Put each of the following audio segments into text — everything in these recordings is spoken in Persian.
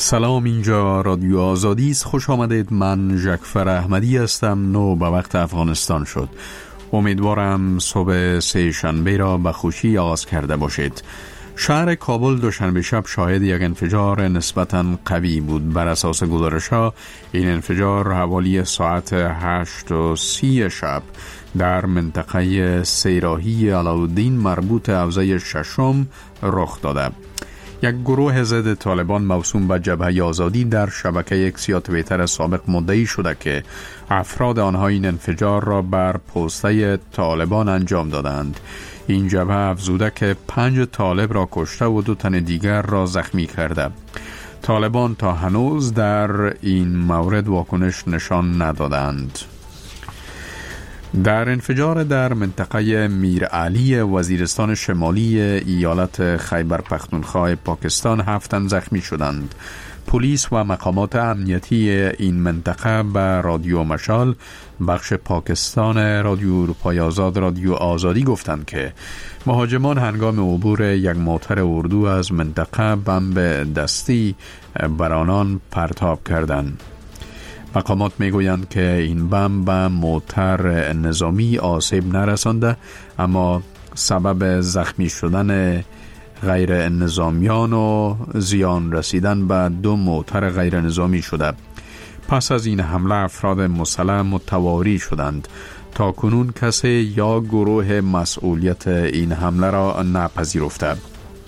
سلام، اینجا رادیو آزادی است. خوش آمدید. من جعفر احمدی هستم. 9 به وقت افغانستان شد. امیدوارم صبح سه شنبه را به خوشی آغاز کرده باشید. شهر کابل دوشنبه شب شاهد یک انفجار نسبتاً قوی بود. بر اساس گزارش‌ها این انفجار حوالی ساعت 8:30 شب در منطقه سیراهی علاءالدین مربوط حوزه ششم رخ داده. یک گروه ضد طالبان موسوم به جبهه آزادی در شبکه اکس یا توییتر سابق مدعی شده که افراد آنها این انفجار را بر پسته طالبان انجام دادند. این جبهه افزوده که 5 طالب را کشته و 2 تن دیگر را زخمی کرده. طالبان تا هنوز در این مورد واکنش نشان ندادند. در انفجار در منطقه میرعلی وزیرستان شمالی ایالت خیبر پختونخوا پاکستان 7 تن زخمی شدند. پلیس و مقامات امنیتی این منطقه به رادیو مشال بخش پاکستان رادیو اروپای آزاد رادیو آزادی گفتند که مهاجمان هنگام عبور یک موتر اردو از منطقه بمب دستی بر آنان پرتاب کردند. مقامات میگویند که این بمب به موتر نظامی آسیب نرسانده، اما سبب زخمی شدن غیر نظامیان و زیان رسیدن به 2 موتر غیر نظامی شده. پس از این حمله افراد مسلح متواری شدند. تا کنون کسی یا گروه مسئولیت این حمله را نپذیرفته.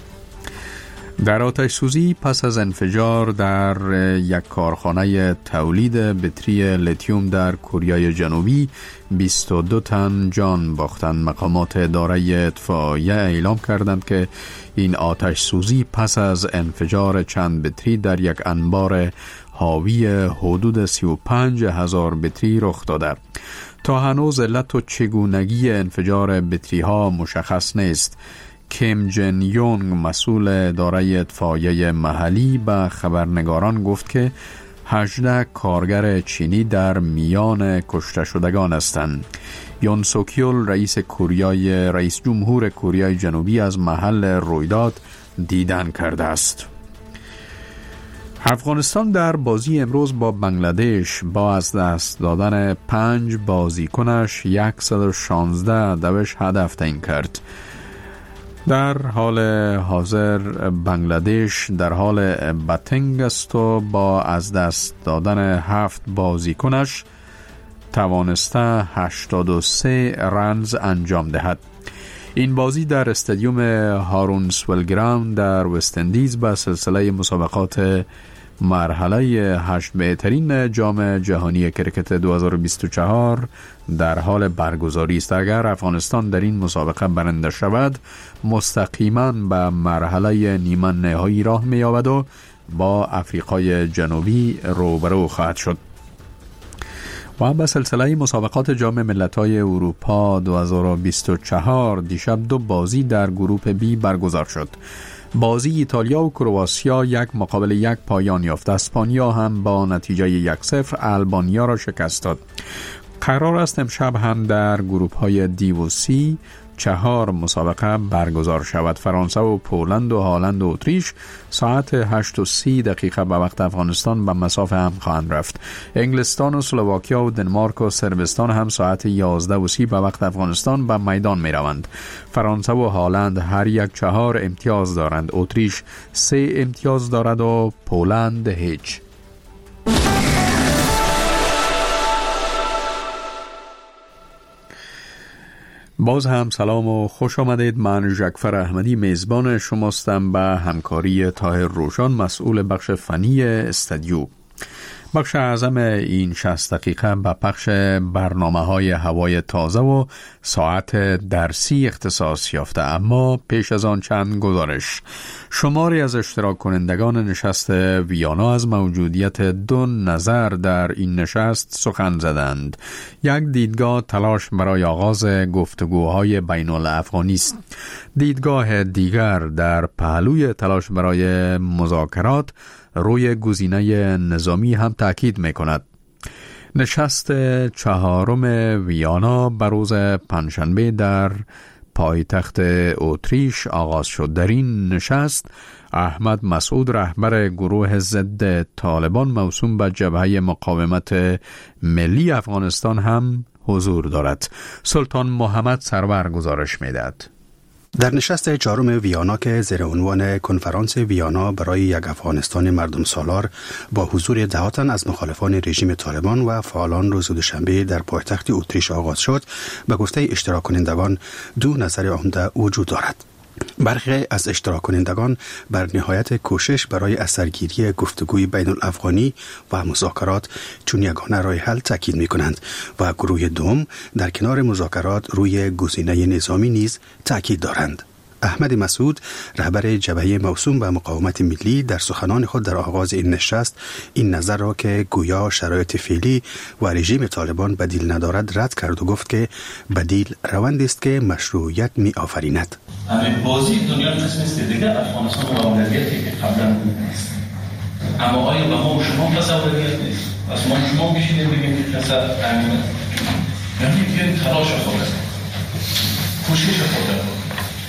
در آتش سوزی پس از انفجار در یک کارخانه تولید بطری لیتیوم در کره جنوبی 22 تن جان باختند. مقامات اداره اطفائیه اعلام کردند که این آتش سوزی پس از انفجار چند بطری در یک انبار حاوی حدود 35,000 بطری رخ داده. تا هنوز علت و چگونگی انفجار بطری ها مشخص نیست. کیم جن یونگ مسئول اداره اطفائیه محلی به خبرنگاران گفت که 18 کارگر چینی در میان کشته شدگان هستند. یون سوکیول رئیس جمهور کره جنوبی از محل رویداد دیدن کرده است. افغانستان در بازی امروز با بنگلادش با از دست دادن 5 بازیکنش 116 دوش هدف تعیین کرد. در حال حاضر بنگلادش در حال بتنگ است و با از دست دادن 7 بازیکنش توانسته 83 رنز انجام دهد. این بازی در استادیوم هارون سویل گراوند در وست اندیز به سلسله مسابقات مرحله 8 بهترین جام جهانی کرکت 2024 در حال برگزاری است. اگر افغانستان در این مسابقه برنده شود مستقیما به مرحله نیمه نهایی راه می‌یابد و با آفریقای جنوبی روبرو خواهد شد. و به سلسله مسابقات جام ملت‌های اروپا 2024 دیشب 2 بازی در گروپ بی برگزار شد. بازی ایتالیا و کرواسیا 1-1 پایان یافت. اسپانیا هم با نتیجه 1-0 آلبانیا را شکست داد. قرار است امشب هم در گروپ های دی و سی 4 مسابقه برگزار شود. فرانسه و پولند و هالند و اتریش ساعت 8:30 به وقت افغانستان به مسافه هم خواهند رفت. انگلستان و اسلواکیا و دنمارک و صربستان هم ساعت 11:30 به وقت افغانستان به میدان می روند. فرانسه و هالند هر یک 4 امتیاز دارند. اتریش 3 امتیاز دارد و پولند هیچ. باز هم سلام و خوش آمدید. من جعفر احمدی میزبان شماستم به همکاری طاهر روشان مسئول بخش فنی استودیو. بخش اعظم این 60 دقیقه به پخش برنامه‌های هوای تازه و ساعت درسی اختصاص یافته، اما پیش از آن چند گزارش. شماری از اشتراک کنندگان نشست ویانا از موجودیت 2 نظر در این نشست سخن زدند. یک دیدگاه تلاش برای آغاز گفتگوهای بین الافغانی است. دیدگاه دیگر در پهلوی تلاش برای مذاکرات روی گزینه نظامی هم تاکید می‌کند. نشست 4 ویانا بر روز پنجشنبه در پایتخت اتریش آغاز شد. در این نشست احمد مسعود رهبر گروه ضد طالبان موسوم به جبهه مقاومت ملی افغانستان هم حضور دارد. سلطان محمد سرور گزارش می‌دهد. در نشست چهارم ویانا که زیر عنوان کنفرانس ویانا برای یک افغانستان مردم سالار با حضور ده تن از مخالفان رژیم طالبان و فعالان روز دوشنبه در پایتخت اتریش آغاز شد، به گفته اشتراک کنندگان دو نظر عمده وجود دارد. برخی از اشتراک کنندگان بر نهایت کوشش برای اثرگیری گفتگوی بین الافغانی و مذاکرات چون یگانه راه حل تاکید می‌کنند و گروه دوم در کنار مذاکرات روی گزینه نظامی نیز تاکید دارند. احمد مسعود رهبر جبهه موسوم به مقاومت ملی در سخنان خود در آغاز این نشست این نظر را که گویا شرایط فعلی و رژیم طالبان بدیل ندارد رد کرد و گفت که بدیل روندی است که مشروعیت می آفریند. همین بازی دنیا قسم است دیگه افغانستان و اولویتی که قبلا نیست، اما آیا به ما و شما پس اولویت نیست؟ از ما شما بشینیم بگیم که کسا امنیت یعنی بیاید تلاش خود است، کوشش خود است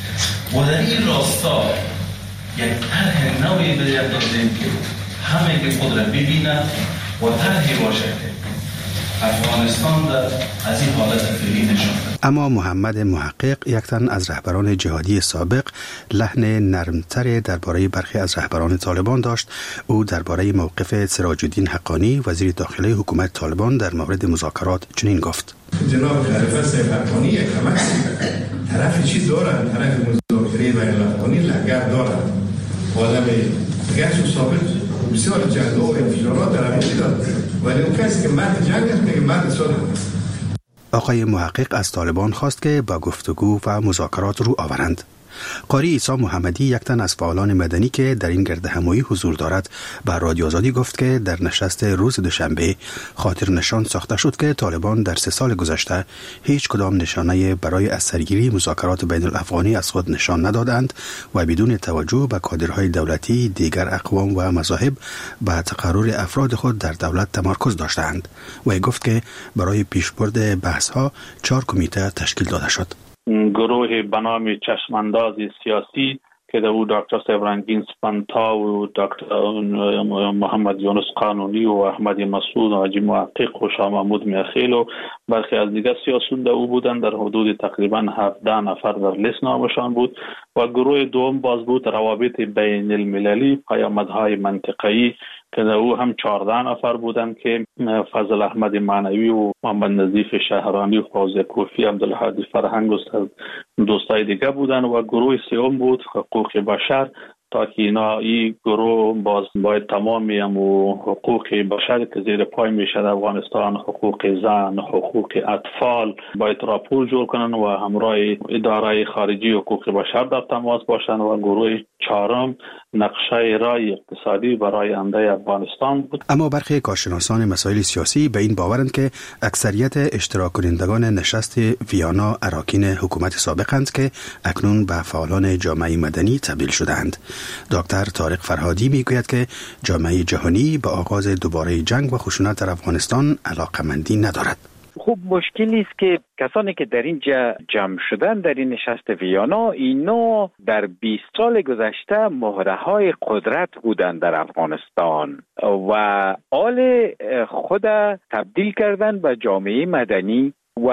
و در این راستا یک طرح نوعی باید داشتیم که همه که خود را ببینند و طرحی باشد که افغانستان از این حالت فعلی نشان دهد. اما محمد محقق، یک تن از رهبران جهادی سابق، لحن نرمتر درباره برخی از رهبران طالبان داشت. او درباره موقف سراج الدین حقانی وزیر داخلی حکومت طالبان در مورد مذاکرات چنین گفت: جناب خلیفه صاحب حقانی یک کمک طرف چی دارن، طرف مذاکره بین الافغانی لگر دارن، آدم گرچه ثابت بسیار جنگ و انفجارات در همین داد، ولی اون کسی که مرد جنگ است میگه مرد صلح. آقای محقق از طالبان خواست که با گفتگو و مذاکرات رو آورند. قاری عیسی محمدی، یک تن از فعالان مدنی که در این گرد همایی حضور دارد، به رادیو آزادی گفت که در نشست روز دوشنبه خاطر نشان ساخته شد که طالبان در 3 سال گذشته هیچ کدام نشانه برای اثرگیری مذاکرات بین الافغانی از خود نشان ندادند و بدون توجه به کادرهای دولتی دیگر اقوام و مذاهب به تقرر افراد خود در دولت تمرکز داشتند. و گفت که برای پیشبرد بحث‌ها 4 کمیته تشکیل داده شد. گروه به نام چشمانداز سیاسی که در او دکتر صاحب رنگین سپنتا و دکتر محمد یونس قانونی و احمد مسعود و حاجی محقق و شاه محمود میاخیل و برخی از دیگر سیاسیون در او بودند. در حدود تقریبا 17 نفر در لیست نامشان بود. و گروه دوم باز بود روابط بین المللی، پیامدهای منطقه‌ای که در او هم 14 نفر بودند که فضل احمد معنوی و محمد نظیف شهرانی و فوزی کوفی، عبدالهادی فرهنگ و دوستای دیگه بودند. و گروه سوم بود حقوق بشر، تا که اینا این گروه باز باید تمامی و حقوق بشر که زیر پای میشه در افغانستان، حقوق زن، حقوق اطفال، باید راپور جور کنن و همراه اداره خارجی حقوق بشر در تماس باشن. و گروه چهارم نقشه رای اقتصادی برای آینده افغانستان بود. اما برخی کارشناسان مسائل سیاسی به این باورند که اکثریت اشتراک کنندگان نشست ویانا اراکین حکومت سابقند که اکنون به فعالان جامعه مدنی تبدیل شدند. دکتر طارق فرهادی میگوید که جامعه جهانی به آغاز دوباره جنگ و خشونت در افغانستان علاقمندی ندارد. خوب مشکلی است که کسانی که در اینجا جمع شدن در این نشست ویانا، اینا در 20 سال گذشته مهره‌های قدرت بودند در افغانستان و حال خود تبدیل کردن به جامعه مدنی. و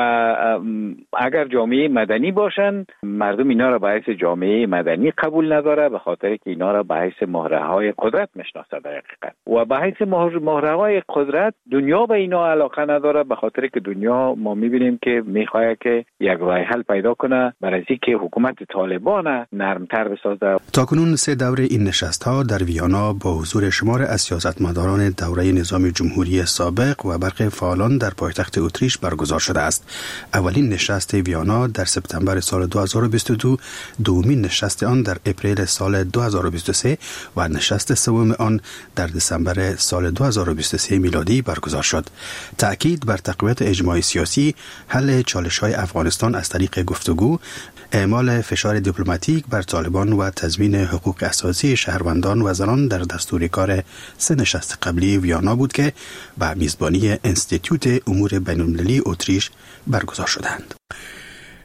اگر جامعه مدنی باشن، مردم اینا را به حیث جامعه مدنی قبول نداره، به خاطر که اینا را به حیث مهره‌های قدرت میشناسه در حقیقت. و به حیث مهره‌های قدرت دنیا به اینا علاقه نداره، به خاطر که دنیا ما میبینیم که میخواد که یک راه حل پیدا کنه برای اینکه حکومت طالبان نرمتر بسازه. تاکنون 3 دوره این نشست‌ها در ویانا با حضور شمار از سیاستمداران دوره نظام جمهوری سابق و برخی فعالان در پایتخت اتریش برگزار شده است. اولین نشست ویانا در سپتامبر سال 2022، دومین نشست آن در اپریل سال 2023 و نشست سوم آن در دسامبر سال 2023 میلادی برگزار شد. تأکید بر تقویت اجماع سیاسی، حل چالش‌های افغانستان از طریق گفتگو، اعمال فشار دیپلماتیک بر طالبان و تضمین حقوق اساسی شهروندان و زنان در دستور کار 3 نشست قبلی ویانا بود که به میزبانی انستیتوت امور بین‌المللی اتریش برگزار شدند.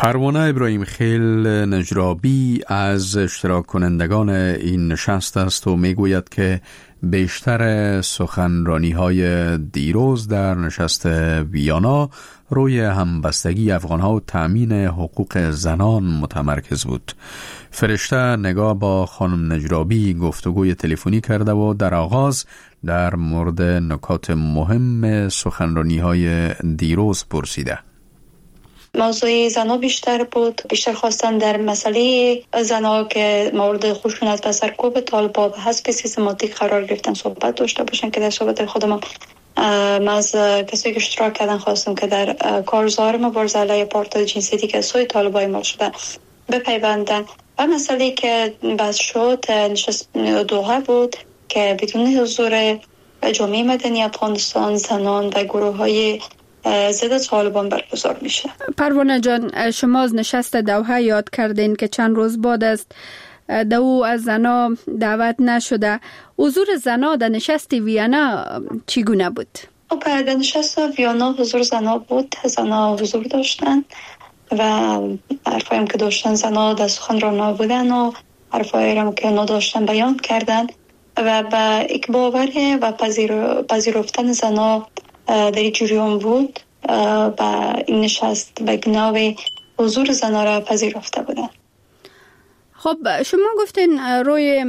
پروانه ابراهیم خیل نجرابی از اشتراک کنندگان این نشست است و میگوید که بیشتر سخنرانی‌های دیروز در نشست ویانا روی همبستگی افغان‌ها و تأمین حقوق زنان متمرکز بود. فرشته نگاه با خانم نجرابی گفتگوی تلفنی کرده و در آغاز در مورد نکات مهم سخنرانی‌های دیروز پرسیده. موضوع زنا بیشتر بود، بیشتر خواستن در مسئله زنا که مورد خشونت و سرکوب طالبان به حسب سیستماتیک قرار گرفتن صحبت داشته باشن که در صحبت خودم از کسی که اشتراک کردن خواستم که در کارزار مبارزه علیه آپارتاید جنسیتی که سوی طالبان اعمال شده بپیوندن. و مسئله که بحث شد نشست دوحه بود که بدون حضور جامعه مدنی افغانستان، زنان و گروه‌های ضد طالبان برگزار میشه. پروانه جان، شما از نشست دوحه یاد کردین که چند روز بعد است دو از زنا دعوت نشده. حضور زنا در نشست ویانا چگونه بود؟ در نشست ویانا حضور زنا بود، زنا حضور داشتن و حرفایم که داشتن زنا در سخنرانی بودن و حرفایم که نداشتن بیان کردن و با یک باور و پذیرفتن زنا در جریان بود و این نشست به گناه حضور زنا را پذیرفته بودن. خب شما گفتین روی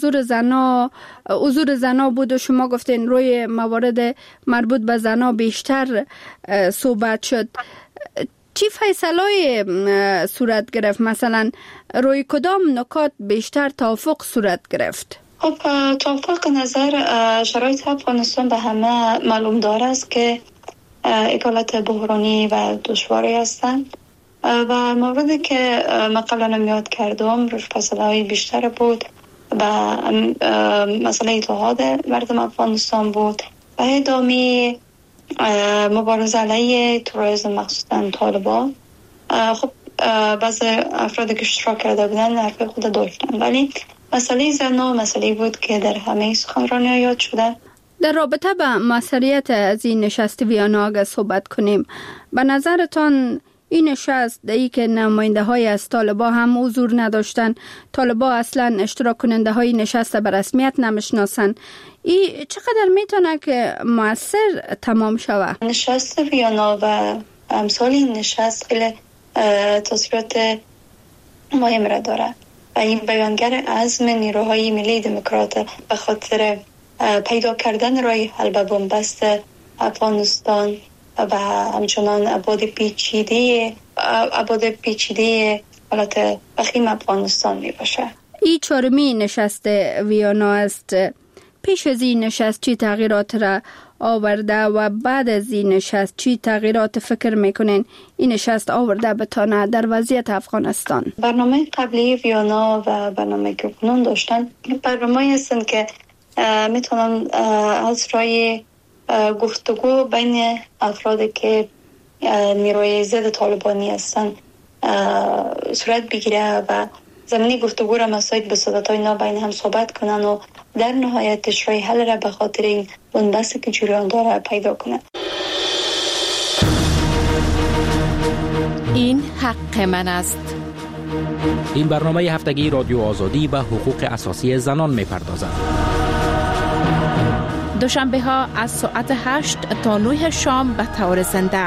حضور زنا بود و شما گفتین روی موارد مربوط به زنا بیشتر صحبت شد. چی فیصله‌ای صورت گرفت؟ مثلا روی کدام نکات بیشتر توافق صورت گرفت؟ خب توافق نظر شرایط افغانستان به همه معلوم داره است که یک حالت بحرانی و دشواری هستند و موردی که من قبلا یاد کردم روش فیصله‌های بیشتر بود و مسئله اتحاد مردم افغانستان بود و ادامه مبارزه علیه تروریسم مخصوصا طالبان. خب بعضی افرادی که اشتراک کرده بودن حرف خود داشتن، ولی مسئله زنا مسئله بود که در همه سخنرانی‌ها یاد شده. در رابطه با مسئولیت از این نشست ویانا اگه صحبت کنیم، به نظرتان این نشست دایی که نماینده های از طالبان هم حضور نداشتن، طالبان اصلا اشتراک کننده های نشست به رسمیت نمیشناسن، این چقدر میتونه که مؤثر تمام شود؟ نشست ویانا و امثال این نشست خیلی تاثیرات مهم را داره و این بیانگر عزم نیروهای ملی دموکرات به خاطر پیدا کردن راه حل به بنبست افغانستان و همچنان ابعاد پیچیده حالت وخیم افغانستان می باشه. این چهارمین نشست ویانا است. پیش از این نشست چی تغییرات را آورده و بعد از این نشست چی تغییرات فکر میکنین این نشست آورده بتانه در وضعیت افغانستان؟ برنامه قبلی ویانا و برنامه که کنون داشتن برنامه هستند که میتونن از رای گفتگو بین افرادی که نیروی ضد طالبانی هستن صورت بگیره و زمینی گفتگو را مساعد به صورتهای نابین هم صحبت کنن و در نهایتش رای حل را به خاطر این بنبستی که جریان داره پیدا کنن. این حق من است. این برنامه هفتگی رادیو آزادی و حقوق اساسی زنان می‌پردازد. دوشنبه ها از ساعت 8 تا 9 شام به طور زنده.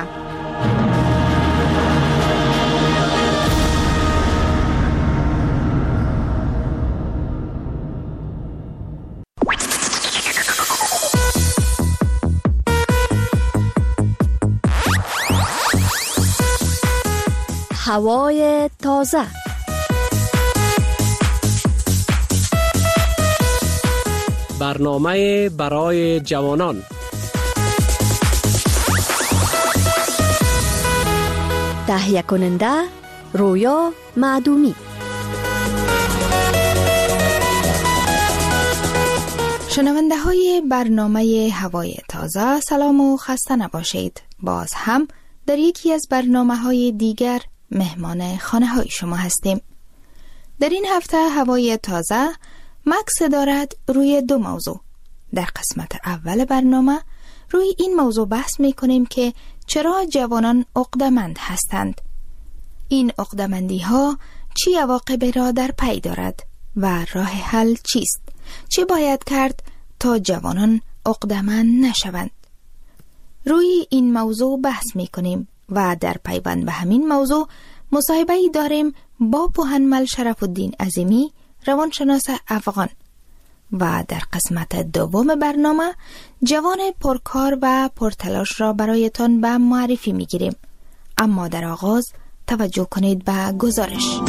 هوای تازه. برنامه برای جوانان. تهیه کننده رویا معدومی. شنونده های برنامه هوای تازه، سلام و خسته نباشید. باز هم در یکی از برنامه های دیگر مهمان خانه های شما هستیم. در این هفته هوای تازه مکس دارد روی دو موضوع. در قسمت اول برنامه روی این موضوع بحث می کنیم که چرا جوانان عقده‌مند هستند. این عقده‌مندی ها چی عواقبی را در پی دارد و راه حل چیست؟ چه باید کرد تا جوانان عقده‌مند نشوند؟ روی این موضوع بحث می کنیم و در پیوند به همین موضوع مصاحبه‌ای داریم با پوهنمل شرف الدین عظیمی، روانشناس افغان، و در قسمت دوم برنامه جوان پرکار و پرتلاش را برایتان به معرفی می گیریم. اما در آغاز توجه کنید به گزارش.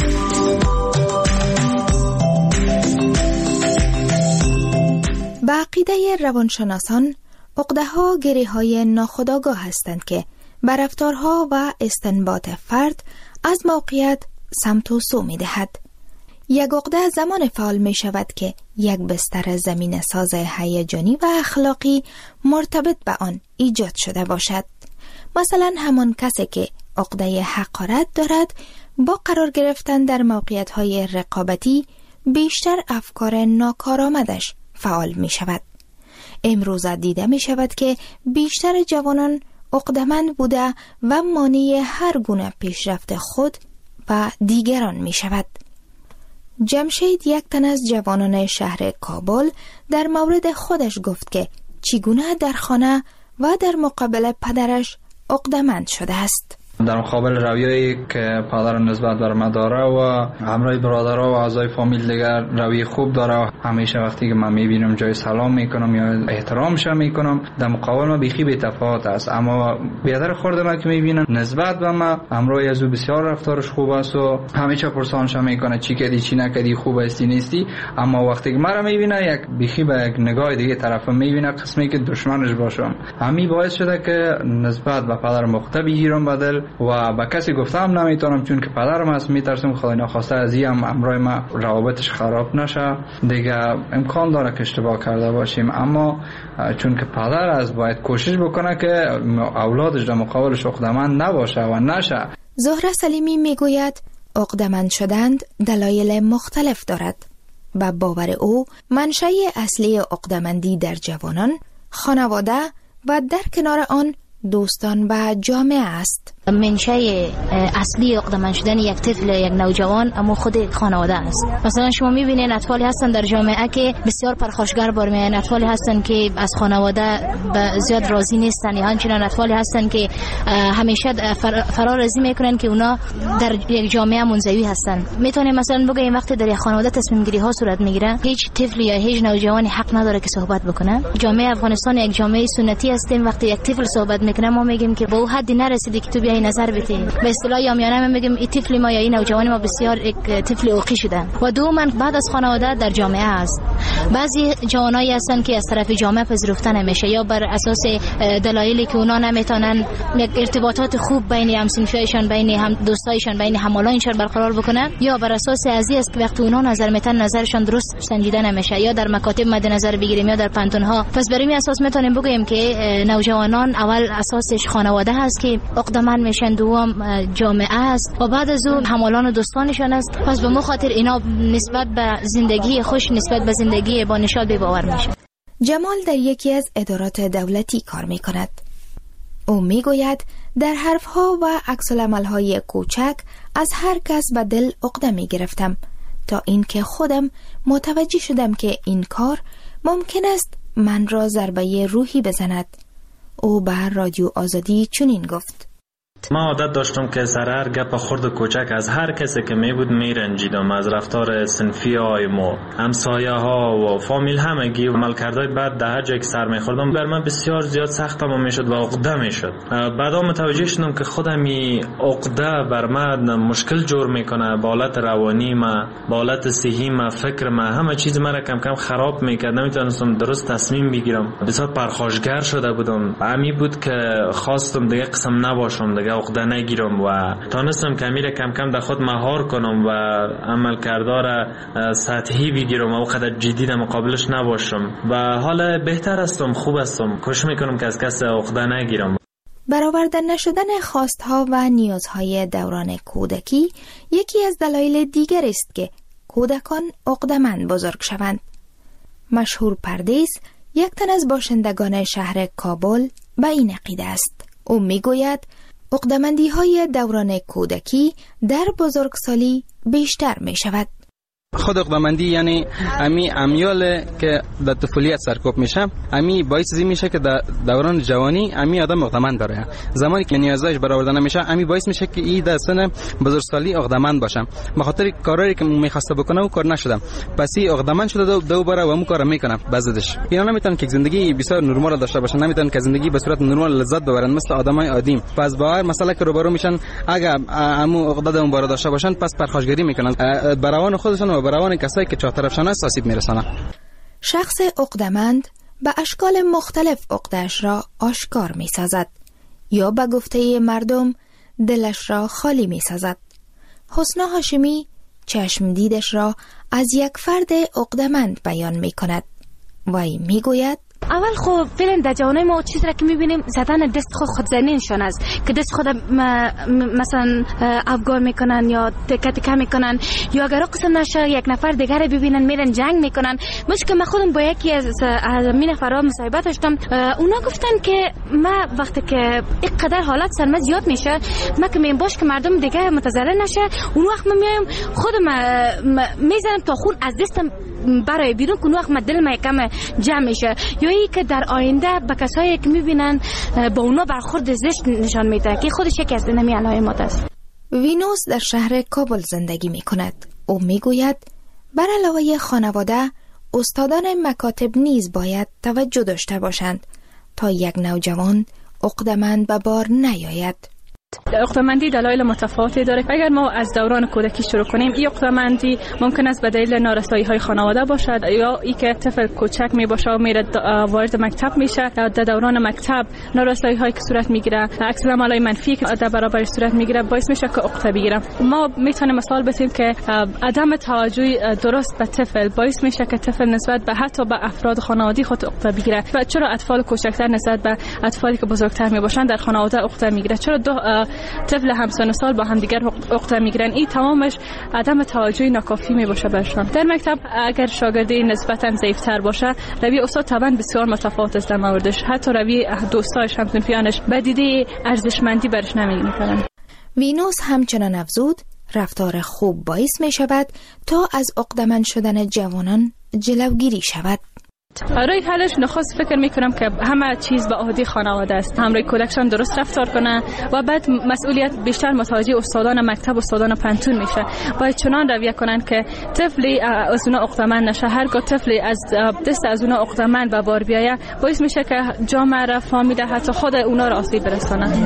به عقیده روانشناسان، عقده‌ها گره‌های ناخودآگاه هستند که بر رفتارها و استنباط فرد از موقعیت سمت و سو می‌دهد. یک عقده زمان فعال می شود که یک بستر زمین ساز هیجانی و اخلاقی مرتبط به آن ایجاد شده باشد. مثلا همان کسی که عقده حقارت دارد با قرار گرفتن در موقعیت‌های رقابتی بیشتر افکار ناکارآمدش فعال می شود. امروز دیده می شود که بیشتر جوانان عقده‌مند بوده و مانع هر گونه پیشرفت خود و دیگران می شود. جمشید، یک تن از جوانان شهر کابل، در مورد خودش گفت که چگونه در خانه و در مقابل پدرش عقده‌مند شده است. در مقابل رویایی که پدرم نسبت بر من داره و همراه برادرها و اعضای فامیل دیگر روی خوب داره و همیشه وقتی که من میبینم جای سلام میکنم یا احترامش میکنم، در مقابل ما بیخی بی تفاوت است. اما بیادر خورده من که میبینم نسبت به من همراه از او بسیار رفتارش خوب است و همیشه پرسانش میکنه چی کردی چی نکردی، خوب استی نیستی. اما وقتی که مرا میبینه یک بیخی به یک نگاه دیگه طرفم میبینه، قسمی که دشمنش باشم. همین باعث شده که نسبت به پدرم مخته بگیرم بدل و با کسی گفتم نمیتونم، چون که پدرم است، میترسم خدای ناخواسته از این امرای ما روابطش خراب نشه دیگه. امکان داره که اشتباه کرده باشیم، اما چون که پدر است باید کوشش بکنه که اولادش در مقابلش عقده‌مند نباشه و نشه. زهره سلیمی میگوید عقده‌مند شدن دلایل مختلف دارد و باور او منشأ اصلی عقده‌مندی در جوانان خانواده و در کنار آن دوستان و جامعه است. منشأ اصلی عقده‌مند شدن یک طفل، یک نوجوان، اما خود خانواده است. مثلا شما می‌بینید اطفالی هستن در جامعه که بسیار پرخاشگر برمی‌آیند، اطفالی هستن که از خانواده زیاد راضی نیستن، یا همچنین اطفالی هستن که همیشه فرارازی میکنن که اونا در یک جامعه منزوی هستن. میتونیم مثلا بگیم وقتی در یک خانواده تصمیم گیری ها صورت میگیره، هیچ طفل یا هیچ نوجوانی حق نداره که صحبت بکنه. جامعه افغانستان یک جامعه سنتی هستیم. وقتی یک طفل صحبت میکنه ما میگیم که به اون حدی نرسیدی که تو بیای نظر بدی. به اصطلاح عامیانه میگیم این طفل ما یا این نوجوان ما بسیار یک طفل اوقی شده. و دوما بعد از خانواده در جامعه است. بعضی جوانایی هستن که از طرف جامعه پذیرفته نمیشه، یا بر اساس دلایلی که اونا نمیتونن یک ارتباطات خوب بین همسنفیشان، بین هم دوستایشان، بین همالایشان برقرار بکنن، یا بر اساس ازی است که وقتی اونا نظر میتن نظرشان درست سنجیده نمیشه، یا در مکاتب مد نظر بگیریم یا در پانتونها. پس بر این اساس میتونیم بگیم که نوجوانان اول اساسش خانواده هست که عقده‌مند میشن، دوم جامعه است و بعد از اون همالان و دوستانشان است. پس به مخاطر اینا نسبت به زندگی خوش، نسبت به زندگی با نشاط بی‌باور میشه. جمال در یکی از ادارات دولتی کار میکند. او میگوید در حرفها و عکس‌العمل‌های کوچک از هر کس به دل عقده میگرفتم تا اینکه خودم متوجه شدم که این کار ممکن است من را ضربه روحی بزند. او به رادیو آزادی چنین گفت: ما عادت داشتم که سرر گپ خرد و کوچک از هر کسی که می بود می رنجیدم، از رفتار صنفی های ما، همسایه ها و فامیل همگی و عملکردهای بد در هر جایی که سر می خوردم بر من بسیار زیاد سختم می شد و عقده می شد. بعدا متوجه شدم که خودم این عقده بر من مشکل جور میکنه، با حالت روانی ما، با حالت صحی ما، فکر ما، همه چیز مرا کم کم خراب میکرد. نمیتونستم درست تصمیم بگیرم، بسیار پرخاشگر شده بودم. همین بود که خواستم دیگه قسم نباشم، دیگه عقده نگیرم و تانستم کمیره کم کم در خود مهار کنم و عمل کردار سطحی بگیرم و وقت جدی در مقابلش نباشم و حالا بهتر هستم، خوب هستم، کوشش میکنم که از کس عقده نگیرم. برآورده نشدن خواستها و نیازهای دوران کودکی یکی از دلایل دیگر است که کودکان عقده‌مند بزرگ شوند. مشهور پردیس، یک تن از باشندگان شهر کابل، به این عقیده است. او میگوید عقده‌مندی های دوران کودکی در بزرگسالی بیشتر می شود. خود عقده‌مندی یعنی امی امیال که در طفولیت سرکوب میشه، امی باعث میشه که در دوران جوانی امی آدم عقده‌مند بره. زمانی که نیازش برآورده نمیشه امی باعث میشه که این در سن بزرگسالی عقده‌مند باشه. به خاطر کارایی که میخواسته بکنه و کار نشده، پس این عقده‌مند شده دوباره و اون کارو میکنه بعدش. اینا نمیتونن که زندگی بسیار نرمال داشته باشن، نمیتونن که زندگی به صورت نرمال لذت ببرن مثل آدمای عادی. پس باور مسئله که روبرو میشن اگر امو عقده بار داشته باشن پس پرخاشگری میکنن برای خودشون و برای کسایی که چهارطرفشان است آسیب میرسانه. شخص عقده‌مند به اشکال مختلف عقده‌اش را آشکار میسازد یا به گفته مردم دلش را خالی میسازد. حسنا هاشمی چشم دیدش را از یک فرد عقده‌مند بیان میکند و میگوید اول خب فعلا در جوانای ما چیزی را که میبینیم زدن دست خودزنیشان است که دست خود مثلا افگار میکنن یا تکه تکه میکنن یا اگر قسم نشه یک نفر دیگر ببینن میرن جنگ میکنن. مشکل من خودم با یکی از می نفرها مصاحبه داشتم، اونا گفتن که ما وقتی که اینقدر حالت سرما زیاد میشه ما که میگم باش که مردم دیگه متضرر نشه، اون وقت من میایم خودم میزنم تا خون از دستم برای بیرون که اون وقت دل من یکم جمع میشه. یا ای که در آینده به کسایی که میبینن با اونا برخورد زشت نشان میده که خودش یکی از اینمی علائمات است. وینوس در شهر کابل زندگی میکند. او میگوید بر علاوه خانواده استادان مکاتب نیز باید توجه داشته باشند تا یک نوجوان عقده‌مند به بار نیاید. عقده‌مندی دلایل متفاوتی داره. اگر ما از دوران کودکی شروع کنیم، این عقده‌مندی ممکن است به دلیل نارسایی‌های خانواده باشد یا ای که طفل کوچک میباشه و میره وارد مکتب میشه، در دوران مکتب نارسایی‌هایی که صورت میگیره، عکس العمل‌های منفی که در برابر صورت میگیره باعث میشه که عقده بگیره. ما میتونیم مثال بزنیم که عدم توجه درست به طفل باعث میشه که طفل نسبت به حتی به افراد خانوادگی خود عقده بگیره. و چرا اطفال کوچکتر نسبت به اطفالی که بزرگتر میباشن در خانواده عقده میگیره؟ چرا دو طفل همسن سال با هم دیگر عقده میگیرن؟ این تمامش عدم توجه ناکافی میباشه برشان. در مکتب اگر شاگردی نسبتا ضعیفتر باشه، روی استاد طبعا بسیار متفاوت است در موردش، حتی روی دوستاش همسنفیانش به دیده ارزشمندی برش نمیگیرن. وینوس همچنان افزود رفتار خوب باعث می شود تا از عقده‌مند شدن جوانان جلوگیری شود. برای حلش نخست فکر میکنم که همه چیز به عهده خانواده است. همراه کودکشان درست رفتار کنه و بعد مسئولیت بیشتر متوجه استادان مکتب و استادان پنتون میشه. باید چنان رویه کنن که طفلی از اونا عقده‌مند نشه. هرگاه طفلی از دست از اونا عقده‌مند به بار بیایه باعث میشه که جامعه را، فامیل، حتی خود اونا را آسیب برسانه.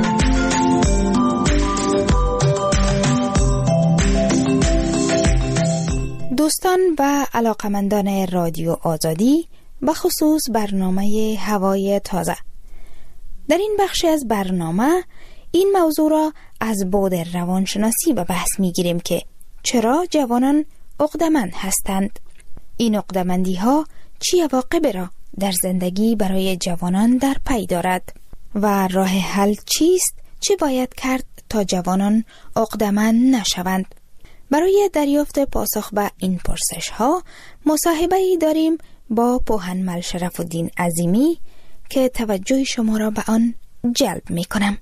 دوستان و علاقمندان رادیو آزادی، به خصوص برنامه هوای تازه، در این بخش از برنامه این موضوع را از بعد روانشناسی به بحث می گیریم که چرا جوانان عقده‌مند هستند. این عقده‌مندی ها چی عواقب را در زندگی برای جوانان در پی دارد و راه حل چیست؟ چه باید کرد تا جوانان عقده‌مند نشوند؟ برای دریافت پاسخ به این پرسش ها مصاحبه‌ای داریم با پوهنمل شرف‌الدین عظیمی که توجه شما را به آن جلب می کنم.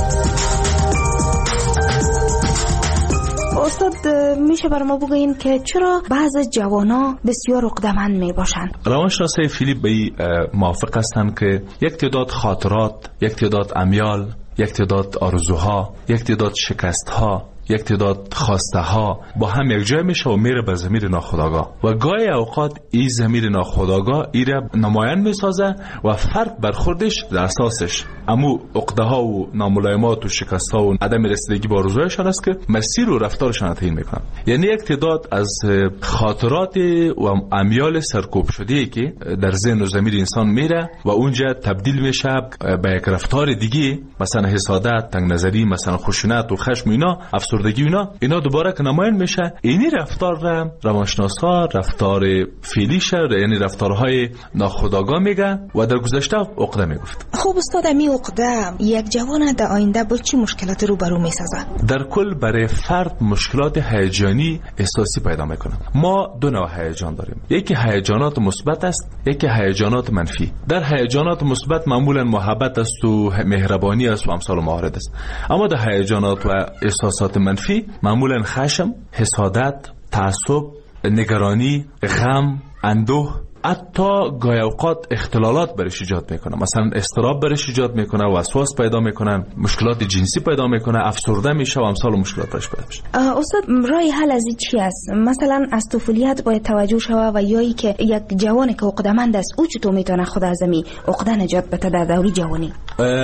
استاد، میشه بر ما بگوین که چرا بعض جوانا بسیار عقده‌مند می باشند؟ روانشناسای فیلیپ بی موافق هستند که یک تعداد خاطرات، یک تعداد امیال، یک تعداد آرزوها، یک تعداد شکستها، یک تعداد خواسته ها با هم یک جای میشه و میره به ضمیر ناخودآگاه و گاهی اوقات این ضمیر ناخودآگاه ایره نمایان میسازه و فرد برخوردش در اساسش امو عقده ها و ناملایمات و شکست ها و عدم رسیدگی به آرزوهایشان است که مسیر و رفتارشان تعیین میکنن. یعنی یک تعداد از خاطرات و امیال سرکوب شده که در ذهن و ضمیر انسان میره و اونجا تبدیل میشه به یک رفتار دیگه، مثلا حسادت، تنگ نظری، مثلا خشونت و خشم، اینا افسردگی اینا دوباره که نمایان میشه، اینی رفتار را روانشناسا رفتار فعلیش، یعنی رفتارهای ناخودآگاه میگه و در گذشته عقده میگفت. خب استاد، می عقده یک جوان در آینده با چی مشکلاتی روبرو میسازه؟ در کل برای فرد مشکلات هیجانی احساسی پیدا میکنه. ما دو نوع هیجان داریم، یکی هیجانات مثبت است، یکی هیجانات منفی. در هیجانات مثبت معمولا محبت است و مهربانی است و امثال موارد است، اما در هیجانات و احساسات منفی معمولا خشم، حسادت، تعصب، نگرانی، غم، اندوه، حتی گاهی اوقات اختلالات برش ایجاد میکنه، مثلا اضطراب برش ایجاد میکنه، وسواس پیدا میکنن، مشکلات جنسی پیدا میکنه، افسرده میشه و امثال مشکلات برش پیدا میشه. استاد، راه حل از این چی است؟ مثلا از طفولیت باید توجه شوه و یا ای که یک جوانی که عقده‌مند است او چطور میتونه خود از می عقده نجات بده در دوری جوانی؟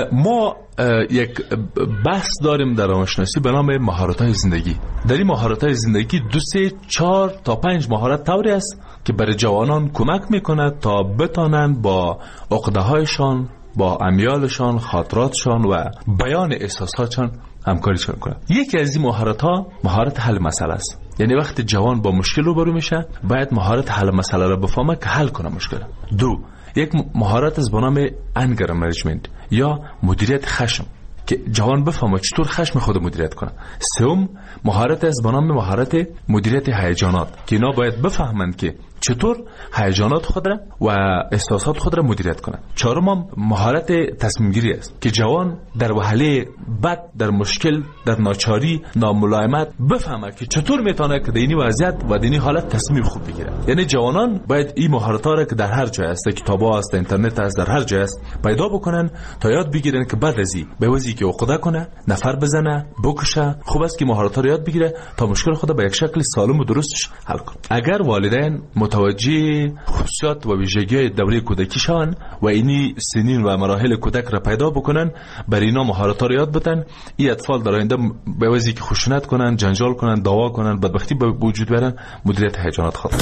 ما یک بحث داریم در روانشناسی به نام مهارت‌های زندگی. در این مهارت‌های زندگی 2 3 4 تا 5 مهارت طوری است که برای جوانان کمک میکنه تا بتانند با عقده‌هایشان، با امیالشان، خاطراتشان و بیان احساساتشان همکاری کنند. یکی از این مهارت‌ها مهارت حل مسئله است. یعنی وقتی جوان با مشکل روبرو میشه باید مهارت حل مسئله را بفهمه که حل کنه مشکل. 2 یک مهارت از به نام انگر منیجمنت یا مدیریت خشم که جوان بفهمه چطور خشم خود مدیریت کنه. 3 مهارت از به نام مهارت مدیریت هیجانات که اینا باید بفهمند که چطور هیجانات خود را و احساسات خود را مدیریت کنند. 4 مهارت تصمیم گیری است که جوان در وهله بد، در مشکل، در ناچاری، ناملایمت بفهمه که چطور میتونه که در این وضعیت و در این حالت تصمیم خوب بگیره. یعنی جوانان باید این مهارت‌ها را که در هر جای است، کتاب‌ها است، اینترنت است، در هر جای است پیدا بکنن تا یاد بگیرن که بعد از این به وضعی که عقده کنه، نفر بزنه، بکشه، خوب است که مهارت‌ها را یاد بگیره تا مشکل خود به یک شکل سالم و درستش حل کنه. اگر والدین متوجه خصوصیات و ویژگی‌های دوره کودکیشان و اینی سنین و مراحل کودک را پیدا بکنن، بر اینا مهارت‌ها را یاد بدن، این اطفال در آینده به وجهی که خشونت کنن، جنجال کنن، دعوا کنن، بدبختی به وجود بیارن، مدیریت هیجانات خود.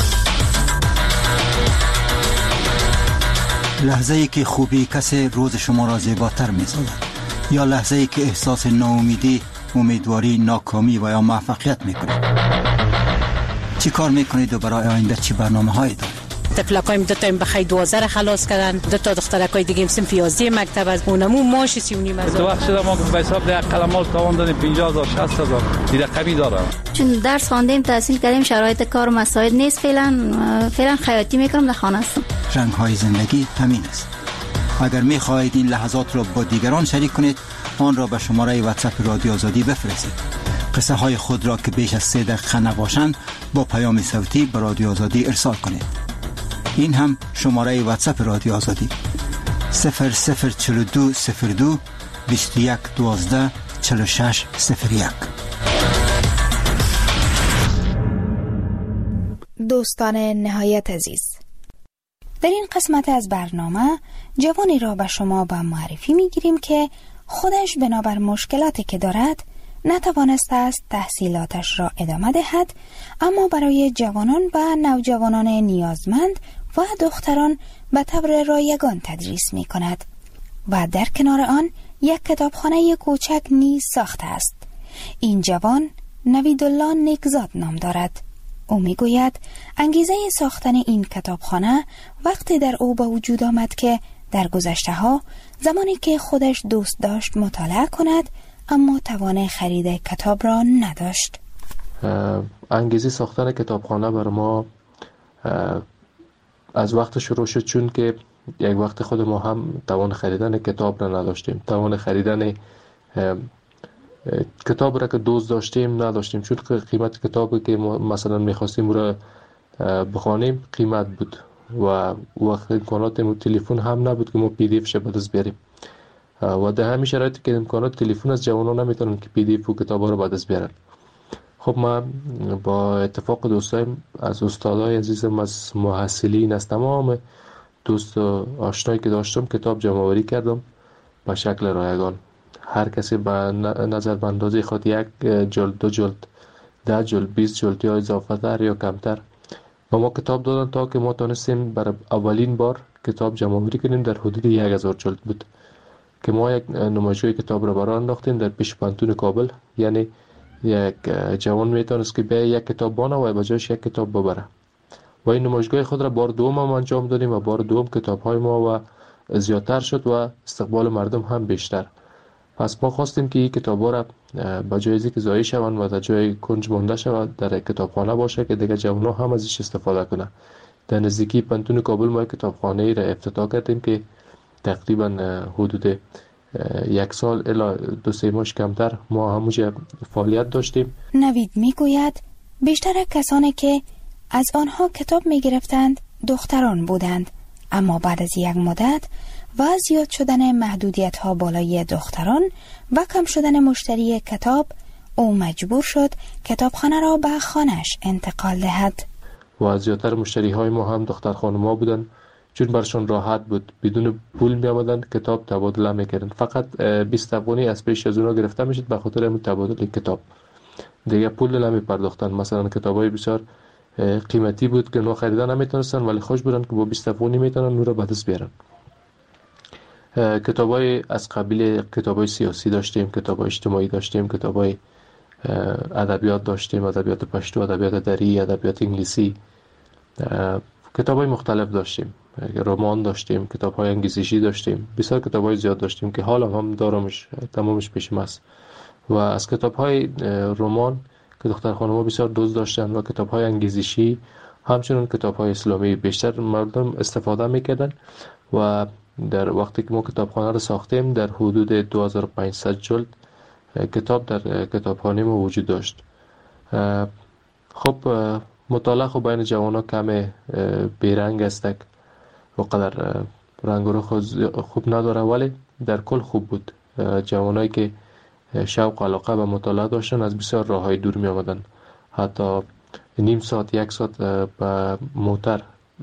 لحظه‌ای که خوبی کسی روز شما را زیباتر می‌سازد یا لحظه‌ای که احساس ناامیدی، امیدواری، ناکامی و یا موفقیت می‌کنید. چی کار میکنید و برای آینده چی برنامه‌هایی دارید؟ طفلکایم 2 تا بخی 12 را خلاص کردن، 2 تا دخترکای دیگه صنف 11 مکتب از اونمو ماش 39 هزار. تو وقت شده ما به حساب یک قلمال تاوان دادیم 50000 60000 دیگه کمی داره. چون درس خواندیم، تحصیل کردیم، شرایط کار مساعد نیست، فعلا خیاطی میکنم، در خانه هستم. رنگ‌های زندگی همین است. اگر می‌خواهید این لحظات را با دیگران شریک کنید، آن را به شماره واتساپ رادیو آزادی بفرستید. قصه های خود را که بیش از 3 دقیقه نباشند با پیام صوتی به رادیو آزادی ارسال کنید. این هم شماره واتساپ رادیو آزادی 004202 21 12 46 01. دوستان نهایت عزیز، در این قسمت از برنامه جوانی را به شما به معرفی میگیریم که خودش بنابر مشکلاتی که دارد نتوانسته است تحصیلاتش را ادامه دهد، اما برای جوانان و نوجوانان نیازمند و دختران به طور رایگان تدریس می کند و در کنار آن یک کتابخانه کوچک نیز ساخته است. این جوان نویدالله نیکزاد نام دارد. او می گوید انگیزه ساختن این کتابخانه وقتی در او به وجود آمد که در گذشته ها زمانی که خودش دوست داشت مطالعه کند اما توان خرید کتاب را نداشت. انگیزه ساختن کتابخانه بر ما از وقت شروع شد، چون که یک وقت خود ما هم توان خریدن کتاب را نداشتیم، توان خریدن کتاب را که دوست داشتیم نداشتیم، چون که قیمت کتابی که ما مثلا میخواستیم را بخوانیم قیمت بود و وقت امکانات تلفن هم نبود که ما پی دی اف ش به دست بیاریم و در همین شرایطی که امکانات تلفن از جوانان نمیتونن که پی دی اف و کتابا رو به دست بیارن. خب من با اتفاق دوستایم از استادای عزیزم، از محصلین، از تمام دوست و آشنایی که داشتم کتاب جمع آوری کردم به شکل رایگان. هر کسی به نظر به اندازه خود 1 جلد، 2 جلد، 10 جلد، 20 جلد یا اضافه تر یا کمتر و ما کتاب دادن تا که ما تونستیم برای اولین بار کتاب جمع آوری کنیم. در حدود 1000 جلد بود که ما یک نمایشگاه کتاب را برای انداختیم در پیش پانتون کابل، یعنی یک جوان میتونست که به یک کتاب بانه و بجاش یک کتاب ببره و این نمایشگاه خود را بار دوم هم انجام دادیم و بار دوم کتاب های ما و زیادتر شد و استقبال مردم هم بیشتر. پس ما خواستیم که این کتاب ها را بجای از اینکه ضایع شوند و در جای کنج مانده شود در کتابخانه باشه که دیگه جوان ها هم ازش استفاده کنه. در نزدیکی پنتون کابل ما کتابخانه ای را افتتاح کردیم که تقریبا حدود 1 سال الی 2-3 ماه کمتر ما همونجا فعالیت داشتیم. نوید میگوید بیشتر کسانی که از آنها کتاب میگرفتند دختران بودند، اما بعد از یک مدت و زیاد شدن محدودیت ها بالای دختران و کم شدن مشتری کتاب، او مجبور شد کتابخانه را به خانه‌اش انتقال دهد. و زیادتر مشتری های ما هم دختر خانم‌ها بودند، چون برشان راحت بود، بدون پول می آمدن کتاب تبادله میکردن. فقط 20 افغانی از پیش از اونا گرفته میشد به خاطر همین تبادل کتاب، دیگه پول نمی پرداختن. مثلا کتابای بسیار قیمتی بود که اونا خریدن نمیتونستن، ولی خوش بودن که با 20 افغانی میتونن اون رو به دست بیارن. کتابای از قبیل کتابای سیاسی داشتیم، کتابای اجتماعی داشتیم، کتابای ادبیات داشتیم، ادبیات پشتو، ادبیات دری، ادبیات انگلیسی، کتابای مختلف داشتیم، رمان داشتیم، کتاب‌های انگیزشی داشتیم، بسیار کتاب‌های زیاد داشتیم که حالا هم دارمش، تمامش پیشم است. و از کتاب‌های رمان که دختر خانم‌ها بسیار دوست داشتن و کتاب‌های انگیزشی، همچنین کتاب‌های اسلامی بیشتر مردم استفاده می‌کردن. و در وقتی که ما کتابخانه رو ساختیم در حدود 2500 جلد کتاب در کتابخانه ما وجود داشت. خب مطالعه خب بین جوان‌ها کم بیرنگ است، وقدر رنگ رو خوب نداره، ولی در کل خوب بود. جوانایی که شوق و علاقه به مطالعه داشتن از بسیار راههای دور می آمدن، حتی نیم ساعت 1 ساعت به موتر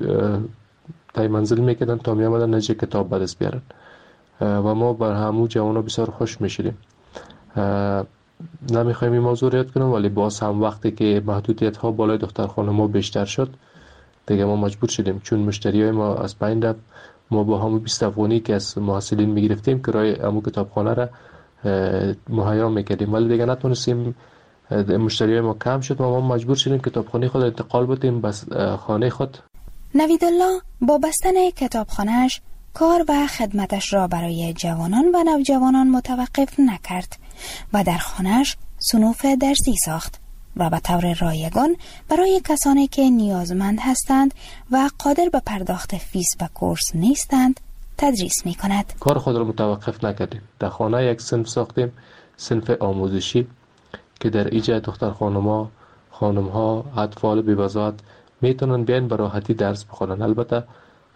تای منزل میکردن تا می آمدن نزدیک کتاب به دست بیارن و ما بر همو جوانا بسیار خوش میشدیم. نمیخوایم این موضوع رو یاد کنم، ولی باز هم وقتی که محدودیت ها بالای دختر خانم‌ها بیشتر شد دیگه ما مجبور شدیم، چون مشتریای ما از پایین رفت. ما با همون 20 افغانی که از محصلین میگرفتیم کرایه همون کتابخانه را مهیا میکردیم، ولی دیگه نتونستیم، مشتریای ما کم شد و ما مجبور شدیم کتابخانه خود انتقال بدیم بس خانه خود. نویدالله با بستن کتابخانه‌اش کار و خدمتش را برای جوانان و نوجوانان متوقف نکرد و در خانه‌اش صنوف درسی ساخت و به طور رایگان برای کسانی که نیازمند هستند و قادر به پرداخت فیس و کورس نیستند تدریس می کند. کار خود را متوقف نکردیم. در خانه یک صنف ساختیم، صنف آموزشی که در ایجاد دختر خانم‌ها، اطفال بی‌وضاحت میتونن بیان به راحتی درس بخونن. البته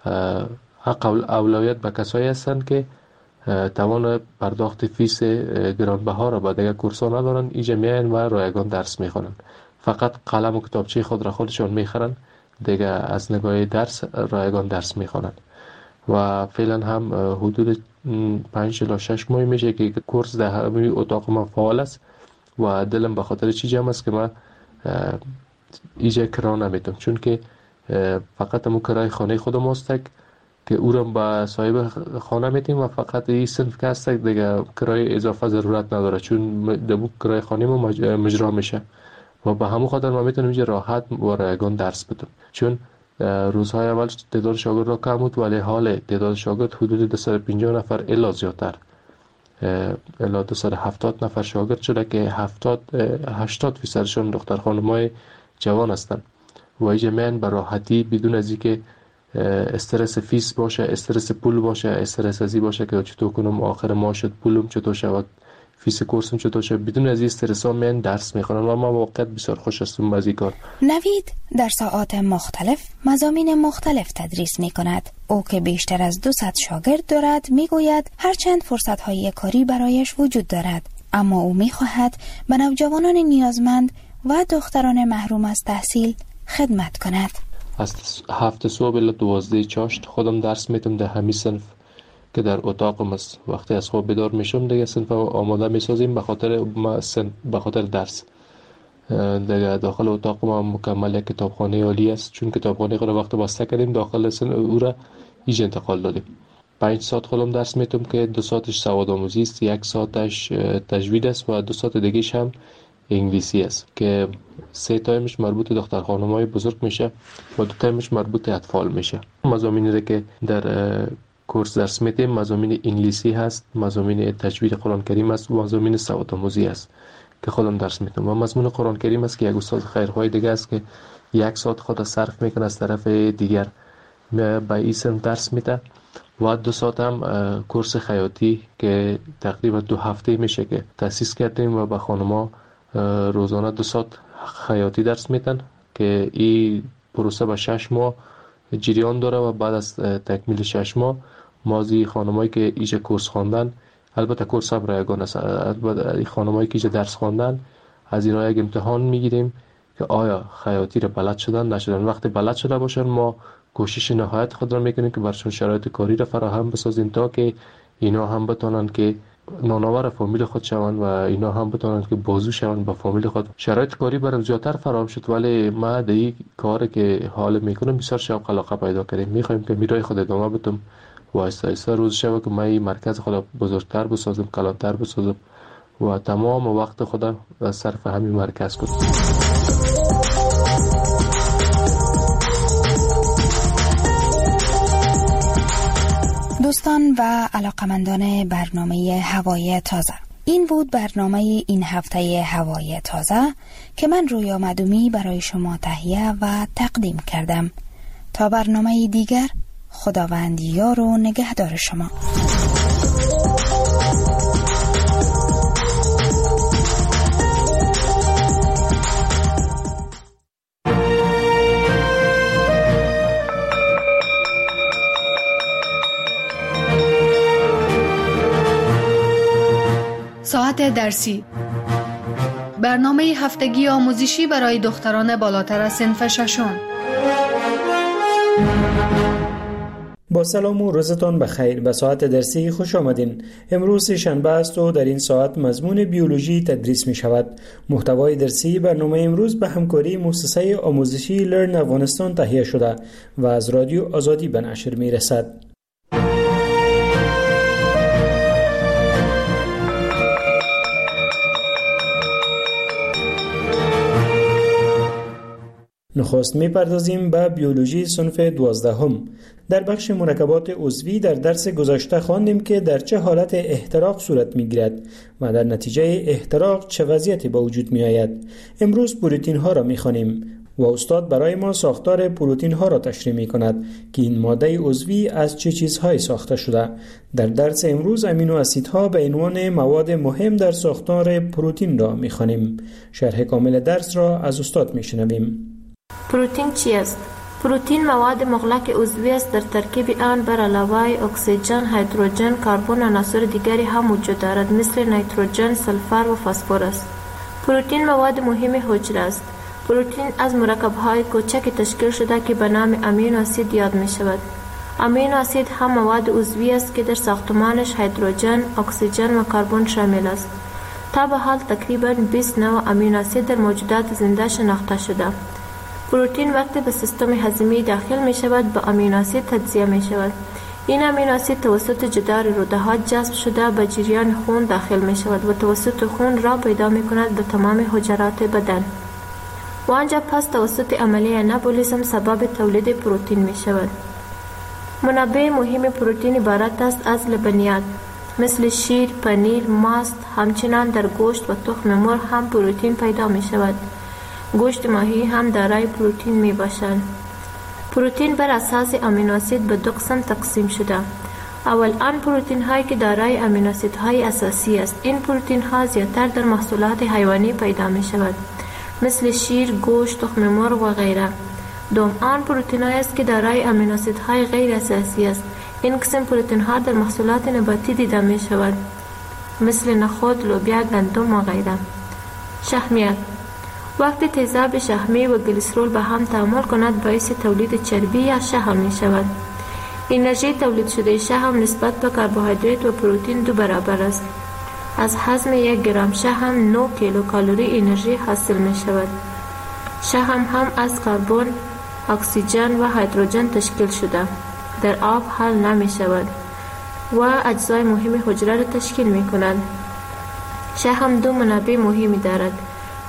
حق اولویت به کسایی هستند که توان پرداخت فیس گرانبها را با دیگر کورس‌ها ندارن، اینجا میان و رایگان درس میخونن. فقط قلم و کتابچه خود را خودشان میخرن، دیگه از نگاه درس رایگان درس میخونن. و فعلا هم حدود 5 الی 6 ماه میشه که کورس در همین اتاق ما فعال است و دلم به خاطر چی جمع است که من اینجا کرا نمیتونم، چون که فقط همون کرای خانه خودم است که او را با صاحب خانه میتیم و فقط این صنف که هست دیگه کرای اضافه ضرورت نداره، چون دمو کرای خانه ما مجرا میشه و به همون خاطر ما میتونیم اینجا راحت و رایگان درس بدم. چون روزهای اول تعداد شاگرد را کم بود، ولی حال تعداد شاگرد حدود 250 نفر الی زیادتر الی 270 نفر شاگرد شده که 80% دختر خانم‌های جوان هستند و اینجا میان به راحتی بدون از اینکه استرس فیس باشه، استرس پول باشه، استرس ازی باشه که چطور کنم آخر ماه شد پولم چطور شود، فیس کورسم چطور شد، بدون از این استرس ها من درس میخونم و ما واقعا بسیار خوش هستم از این کار. نوید در ساعات مختلف مضامین مختلف تدریس میکند. او که بیشتر از 200 شاگرد دارد میگوید هرچند فرصت های کاری برایش وجود دارد، اما او میخواهد به نوجوانان نیازمند و دختران محروم از تحصیل خدمت کند. از 7 صبح الی 12 چاشت خودم درس میتم در همین صنف که در اتاقم است. وقتی از خواب بیدار میشم دیگه صنف آماده میسازیم به خاطر درس. دیگه داخل اتاق ما مکمل یک کتابخانه عالی است، چون کتابخانه خود وقت بسته کردیم داخل صنف او را ایج انتقال دادیم. 5 ساعت خودم درس میتم که 2 ساعتش سواد آموزی است، 1 ساعتش تجوید است و 2 ساعت دیگهش هم انگلیسی است که 3 تایمش مربوط دختر خانم‌های بزرگ میشه و 2 تایمش مربوط اطفال میشه. مضامینی را که در کورس درس میدیم مضامین انگلیسی هست، مضامین تجوید قرآن کریم است و مضامین سواد آموزی است که خودم درس میدم. و مضمون قرآن کریم است که یک استاد خیرخواه دیگه است که 1 ساعت خود صرف میکنه از طرف دیگر به این درس میده و 2 ساعت هم کورس خیاطی که تقریبا 2 هفته میشه که تأسیس کردیم و به خانم‌ها روزانه 2 ساعت خیاطی درس میدن که این پروسه به 6 ماه جریان داره و بعد از تکمیل 6 ماه مازی خانمایی که ایجا کورس خواندن، البته کورس هم رایگان است، البته خانمایی که ایجا درس خواندن از اینا یک امتحان میگیریم که آیا خیاطی رو بلد شدن نشدن. وقتی بلد شده باشن ما کوشش نهایت خود را میکنیم که برشون شرایط کاری را فراهم بسازیم تا که اینا هم بتونن که نانآور فامیل خود شوند و اینا هم بتونن که بازو شوند با فامیل خود. شرایط کاری برام زیادتر فراهم شد ولی ما در این کاری که حال میکنم بسیار شوق علاقه پیدا کردیم. میخوایم که میرای خود ادامه بدم و آهسته روز شب که من مرکز خود بزرگتر بسازم، کلانتر بسازم و تمام وقت خود صرف همین مرکز کنم. دوستان و علاقمندان برنامه هوای تازه، این بود برنامه این هفته هوای تازه که من رویا معدومی برای شما تهیه و تقدیم کردم. تا برنامه دیگر، خداوند یار و نگهدار شما. ساعت درسی، برنامه هفتگی آموزشی برای دختران بالاتر از صنف ششم. با سلام و روزتان بخیر. به ساعت درسی خوش آمدین. امروز شنبه است و در این ساعت مضمون بیولوژی تدریس می شود. محتوای درسی برنامه امروز به همکاری مؤسسه آموزشی لرن افغانستان تهیه شده و از رادیو آزادی به نشر می رسد. نخست می‌پردازیم به بیولوژی صنف 12. در بخش مرکبات عضوی در درس گذشته خواندیم که در چه حالت احتراق صورت می‌گیرد و در نتیجه احتراق چه وضعیتی به وجود می‌آید. امروز پروتئین‌ها را می‌خوانیم و استاد برای ما ساختار پروتئین‌ها را تشریح می‌کند که این ماده عضوی از چه چیزهایی ساخته شده. در درس امروز امینو اسیدها به عنوان مواد مهم در ساختار پروتئین را می‌خوانیم. شرح کامل درس را از استاد می‌شنویم. پروتئین چی است؟ پروتئین مواد مغلق عضوی است. در ترکیب آن بر علاوه اکسیژن، هیدروژن، کربن و عناصر دیگری هم وجود دارد مثل نیتروژن، سلفر و فسفر است. پروتئین مواد مهم حجره است. پروتئین از مرکب‌های کوچک تشکیل شده که به نام امینو اسید یاد می شود. امینو اسید هم مواد عضوی است که در ساختمانش هیدروژن، اکسیژن و کربن شامل است. تا به حال تقریباً 20 نوع امینو اسید در موجودات زنده شناخته شده. پروتئین وقتی به سیستم هضمی داخل می شود به امینو اسید تجزیه می شود. این امینو اسید توسط جدار روده‌ها جذب شده به جریان خون داخل می شود و توسط خون راه پیدا می کند به تمام حجرات بدن و آنجا پس توسط عملیه انابولیسم سبب تولید پروتئین می شود. منابع مهم پروتئین عبارت است از لبنیات مثل شیر، پنیر، ماست. همچنان در گوشت و تخم مرغ هم پروتئین پیدا می شود. گوشت ماهی هم دارای پروتئین می باشند. پروتئین بر اساس امینو اسید به 2 قسم تقسیم شده. اول آن پروتئین هایی که دارای امینو اسید های اساسی است. این پروتئین ها زیادتر در محصولات حیوانی پیدا می شود مثل شیر، گوشت، تخم مرغ و غیره. دوم آن پروتئین هایی است که دارای امینو اسید های غیر اساسی است. این قسم پروتئین ها در محصولات نباتی دیده می شود مثل نخود، لوبیا، گندم و غیره. شحمیات وقتی تیزاب شحمی و گلیسرول به هم تعامل کند باعث تولید چربی یا شحم می شود. انرژی تولید شده شحم نسبت به کربوهیدرات و پروتئین 2 برابر است. از هضم 1 گرم شحم 9 کیلوکالری انرژی حاصل می شود. شحم هم از کربن، اکسیژن و هیدروژن تشکیل شده. در آب حل نمی شود و اجزای مهم حجره را تشکیل می کند. شحم 2 منابع مهمی دارد.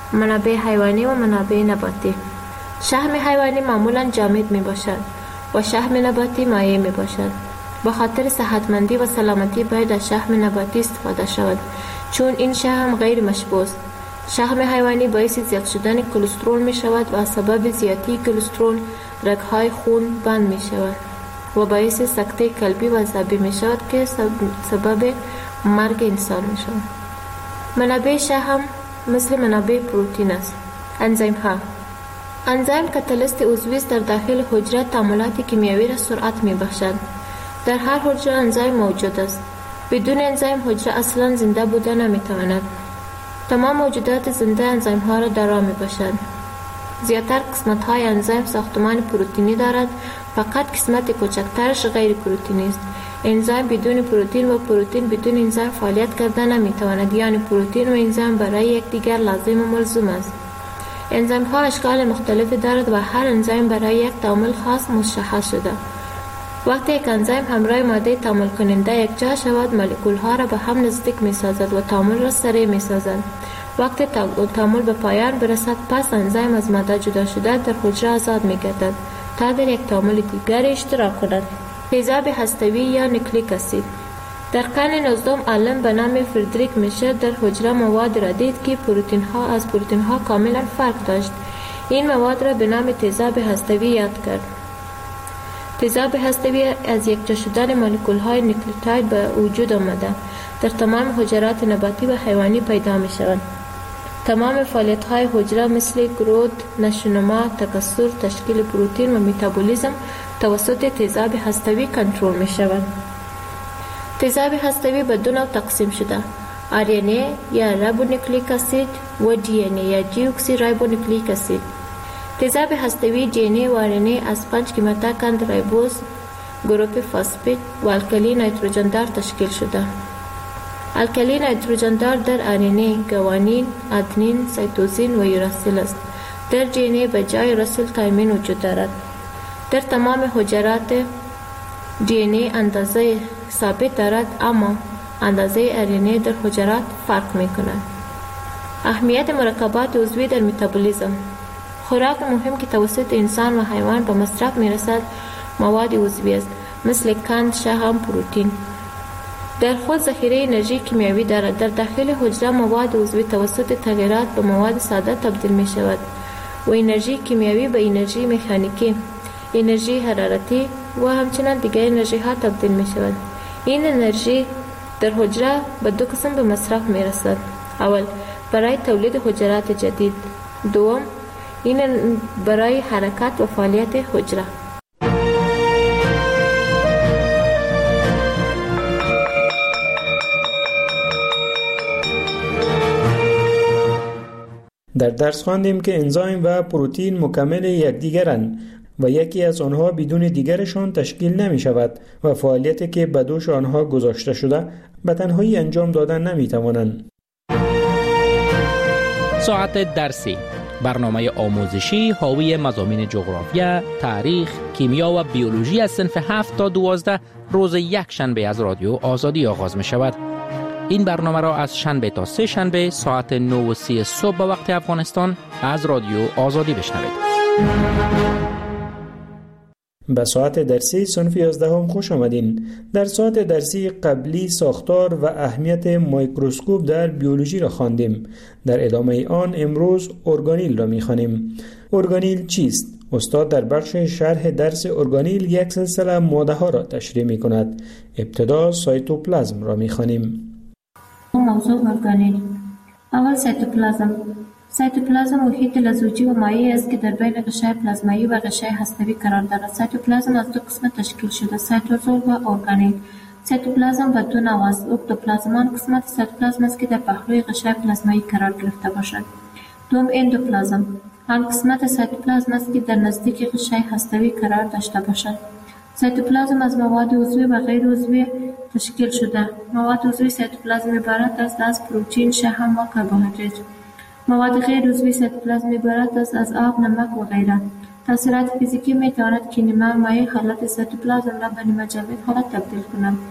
منابع حیوانی و منابع نباتی. شحم حیوانی معمولا جامد می باشد و شحم نباتی مایع می باشد. با خاطر صحتمندی و سلامتی باید از شحم نباتی استفاده شود، چون این شحم غیر مشبوع است. شحم حیوانی باعث زیاد شدن کلسترول می شود و از سبب زیادی کلسترول رگ‌های خون بند می شود و باعث سکته قلبی و عصبی می شود که سبب مرگ انسان می شود. منابع شحم مثل منابع پروتئین است. انزیم ها. انزیم کاتالیست عضوی است در داخل حجره تعاملات کیمیایی را سرعت می بخشد. در هر حجره انزیم موجود است. بدون انزیم حجره اصلا زنده بوده نمی تواند. تمام موجودات زنده انزیم ها را دارا می باشد. زیادتر قسمت های انزیم ساختمان پروتئینی دارد، فقط قسمت کوچکترش غیر پروتئینی است. انزیم بدون پروتئین و پروتئین بدون انزیم فعالیت کردن نمی تواند، یعنی پروتئین و انزیم برای یکدیگر لازم و ملزوم است. انزیم ها اشکال مختلفی دارد و هر انزیم برای یک تعامل خاص مشخص شده. وقتی یک انزیم همراه ماده تعامل کننده یکجا شود، مولکول ها را به هم نزدیک می سازد و تعامل را سریع می سازد. وقتی تعامل به پایان برسد، پس انزیم از ماده جدا شده در حجره آزاد می گردد تا در یک تعامل دیگر اشتراک کند. تیزاب هسته‌ای یا نیوکلیک اسید. در قرن 19 عالم به نام فردریک میشر در حجره مواد را دید که پروتئین ها از پروتئین ها کاملا فرق داشت. این مواد را به نام تیزاب هسته‌ای یاد کرد. تیزاب هسته‌ای از یکجا شدن مولکول های نیوکلیوتاید به وجود آمده در تمام حجرات نباتی و حیوانی پیدا می شوند. تمام فعالیت های حجره مثل گروث، نشوونما، تکثر، تشکیل پروتئین و متابولیسم توسط تیزاب هسته‌ای کنترل می شود. تیزاب هسته‌ای به دو نوع تقسیم شده: RNA یا رایبونوکلیک اسید و DNA یا دیوکسی رایبونوکلیک اسید. تیزاب هسته‌ای DNA و RNA از 5 کیماتاکند رایبوز، گروپ فاسفید و الکلی نیتروژن دار تشکیل شده. الکلی نیتروژن دار در RNA گوانین، ادنین، سایتوزین و یوراسیل است. در DNA به جای راسیل تایمین وجود دارد. در تمام حجرات DNA اندازه ثابت دارد، اما اندازه RNA در حجرات فرق می کند. اهمیت مرکبات عضوی در متابولیسم. خوراک مهم که توسط انسان و حیوان به مصرف می رسد مواد عضوی است، مثل قند، شحم، پروتئین. در خود ذخیره انرژی کیمیایی دارد. در داخل حجره مواد عضوی توسط تغییرات به مواد ساده تبدیل می شود و انرژی کیمیایی به انرژی مکانیکی، انرژی حرارتی و همچنین دیگر انرژی ها تبدیل می شود. این انرژی در حجره به دو قسم به مصرف می رسد: اول برای تولید حجرات جدید، دوم این برای حرکت و فعالیت حجره. در درس خواندیم که انزیم و پروتئین مکمل یکدیگرند و یکی از آنها بدون دیگرشان تشکیل نمی شود و فعالیتی که به دوش آنها گذاشته شده به تنهایی انجام دادن نمی توانند. ساعت درسی، برنامه آموزشی حاوی مضامین جغرافیا، تاریخ، کیمیا و بیولوژی از صنف 7 تا 12 روز یک شنبه از رادیو آزادی آغاز می شود. این برنامه را از شنبه تا سه شنبه ساعت 9:30 صبح به وقت افغانستان از رادیو آزادی بشنوید. به ساعت درسی صنف 11 خوش آمدین. در ساعت درسی قبلی ساختار و اهمیت میکروسکوپ در بیولوژی را خواندیم. در ادامه آن امروز ارگانیل را می‌خوانیم. ارگانیل چیست؟ استاد در بخش شرح درس ارگانیل یک سلسله ماده‌ها را تشریح می‌کند. ابتدا سایتوپلازم را می‌خوانیم. موضوع ارگانیل. اول سایتوپلازم محیط لزوجی و مایع است که در بین غشای پلازمایی و غشای هسته‌ای قرار دارد. سایتوپلازم از دو قسم تشکیل شده: سایتوزول و ارگانیل. سایتوپلازم به دو نوع است: اکتوپلازم آن قسمت سایتوپلازم است که در پهلوی غشای پلازمایی قرار گرفته باشد. دوم اندوپلازم آن قسمت سایتوپلازم است که در نزدیک غشای هسته‌ای قرار داشته باشد. سایتوپلازم از مواد عضوی و غیر عضوی تشکیل شده. مواد عضوی سایتوپلازم عبارت است از پروتئین، شحم و کربوهیدرات. مواد غیر عضوی سایتوپلازم عبارت است از آب، نمک و غیره. تاثیرات فیزیکی می تواند که نیمه مایع حالت سایتوپلازم را به نیمه جامد حالت تبدیل کند.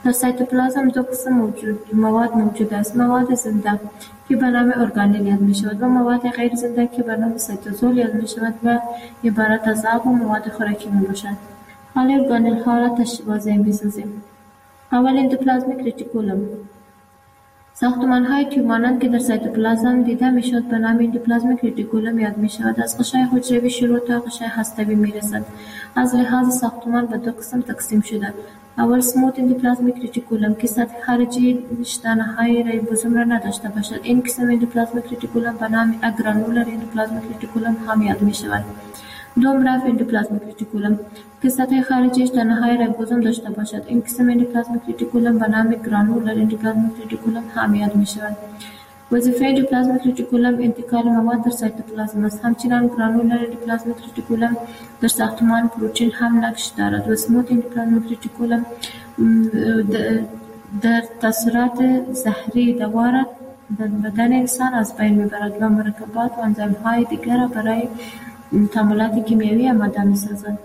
در سایتوپلازم دو قسم مواد موجود است: مواد زنده که به نام ارگانل یاد می شود و مواد غیر زنده که به نام سایتوزول یاد می شود و عبارت از آب و مواد خوراکی می باشد. حال ارگانل ها را واضح می سازیم. اول اندوپلازمیک ریتیکولوم. ساختمان های تیوب مانند که در سایتوپلازم دیده می شود به نام اندوپلازمیک ریتیکولوم یاد می شود. از غشای حجروی شروع تا غشای هستوی می رسد. از لحاظ ساختمان به دو قسم تقسیم شده. اول سموت اندوپلازمیک ریتیکولوم که سطح خارجی تنه‌های ریبوزوم را نداشته باشد. این قسم اندوپلازمیک ریتیکولوم به نام اگرانولر اندوپلازمیک ریتیکولوم هم یاد می شود. دوم رف اندوپلازمیک ریتیکولوم که سطح خارجیش تنه‌های ریبوزوم داشته باشد. این قسم اندوپلازمیک ریتیکولوم به نام گرانولر اندوپلازمیک ریتیکولوم هم یاد می شود. وظیفه اندوپلازمیک ریتیکولوم انتقال مواد در سایتوپلازم است. همچنین گرانولر اندوپلازمیک ریتیکولوم در ساختمان پروتئین هم نقش دارد و سموت اندوپلازمیک ریتیکولوم در تاثیرات زهری دوا را در بدن انسان از بین میبرد و مرکبات و انزیم‌های دیگر را برای تعاملات کیمیایی آماده می‌سازد.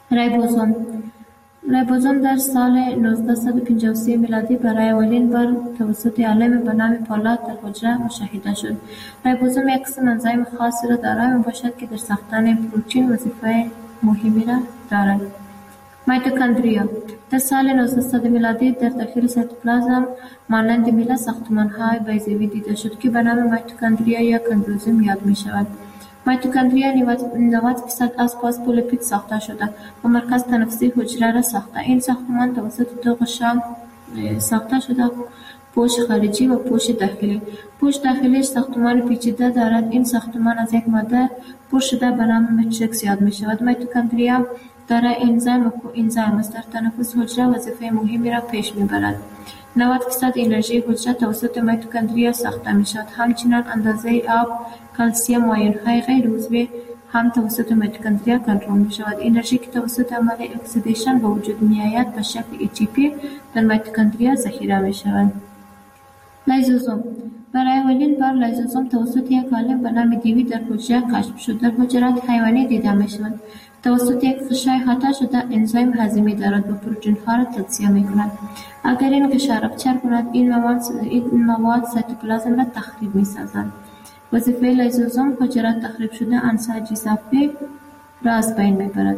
ریبوزوم در سال 1953 میلادی برای اولین بار توسط عالم به نام پالات در حجره مشاهده شد. ریبوزوم یک قسم انزیم خاصی را دارای میباشد که در ساختن پروتئین وظیفه مهمی را دارد. میتوکندریا در سال 1900 میلادی در داخل سایتوپلازم مانند میله ساختمان‌های بیضوی دیده شد که به نام میتوکندریا یا کندروزوم یاد می‌شود. میتوکندریا 90% از فاسفولیپید ساخته شده و مرکز تنفسی حجره را ساخته. این ساختمان توسط دو غشا ساخته شده: پوش خارجی و پوش داخلی. پوش داخلیش ساختمان پیچیده دارد. این ساختمان از یک ماده پر شده به نام ماتریکس یاد می شود. میتوکندریا دارای انزیم است. در تنفس حجره وظیفه مهمی را پیش می برد. 90% انرژی حجره توسط میتوکندریا ساخته می شود. همچنین اندازه آب، کلسیم و آیون‌های غیر عضوی هم توسط میتوکندریا کنترل می شود. انرژی که توسط عمل اکسیدیشن به وجود می آید به شکل ATP در میتوکندریا ذخیره می شود. لیزوزوم. برای اولین بار لیزوزوم توسط یک عالم به نام دیوی در حجره کشف شد. در حجرات حیوانی دیده می شود. توسط یک غشای احاطه شده انزیم هضمی دارد و پروتئین‌ها را تجزیه می کند. اگر این غشا رپچر کند این مواد سایتوپلازم را تخریب می سازند. وظیفه لیزوزوم حجرات تخریب شده انساج اضافی را از بین می برد.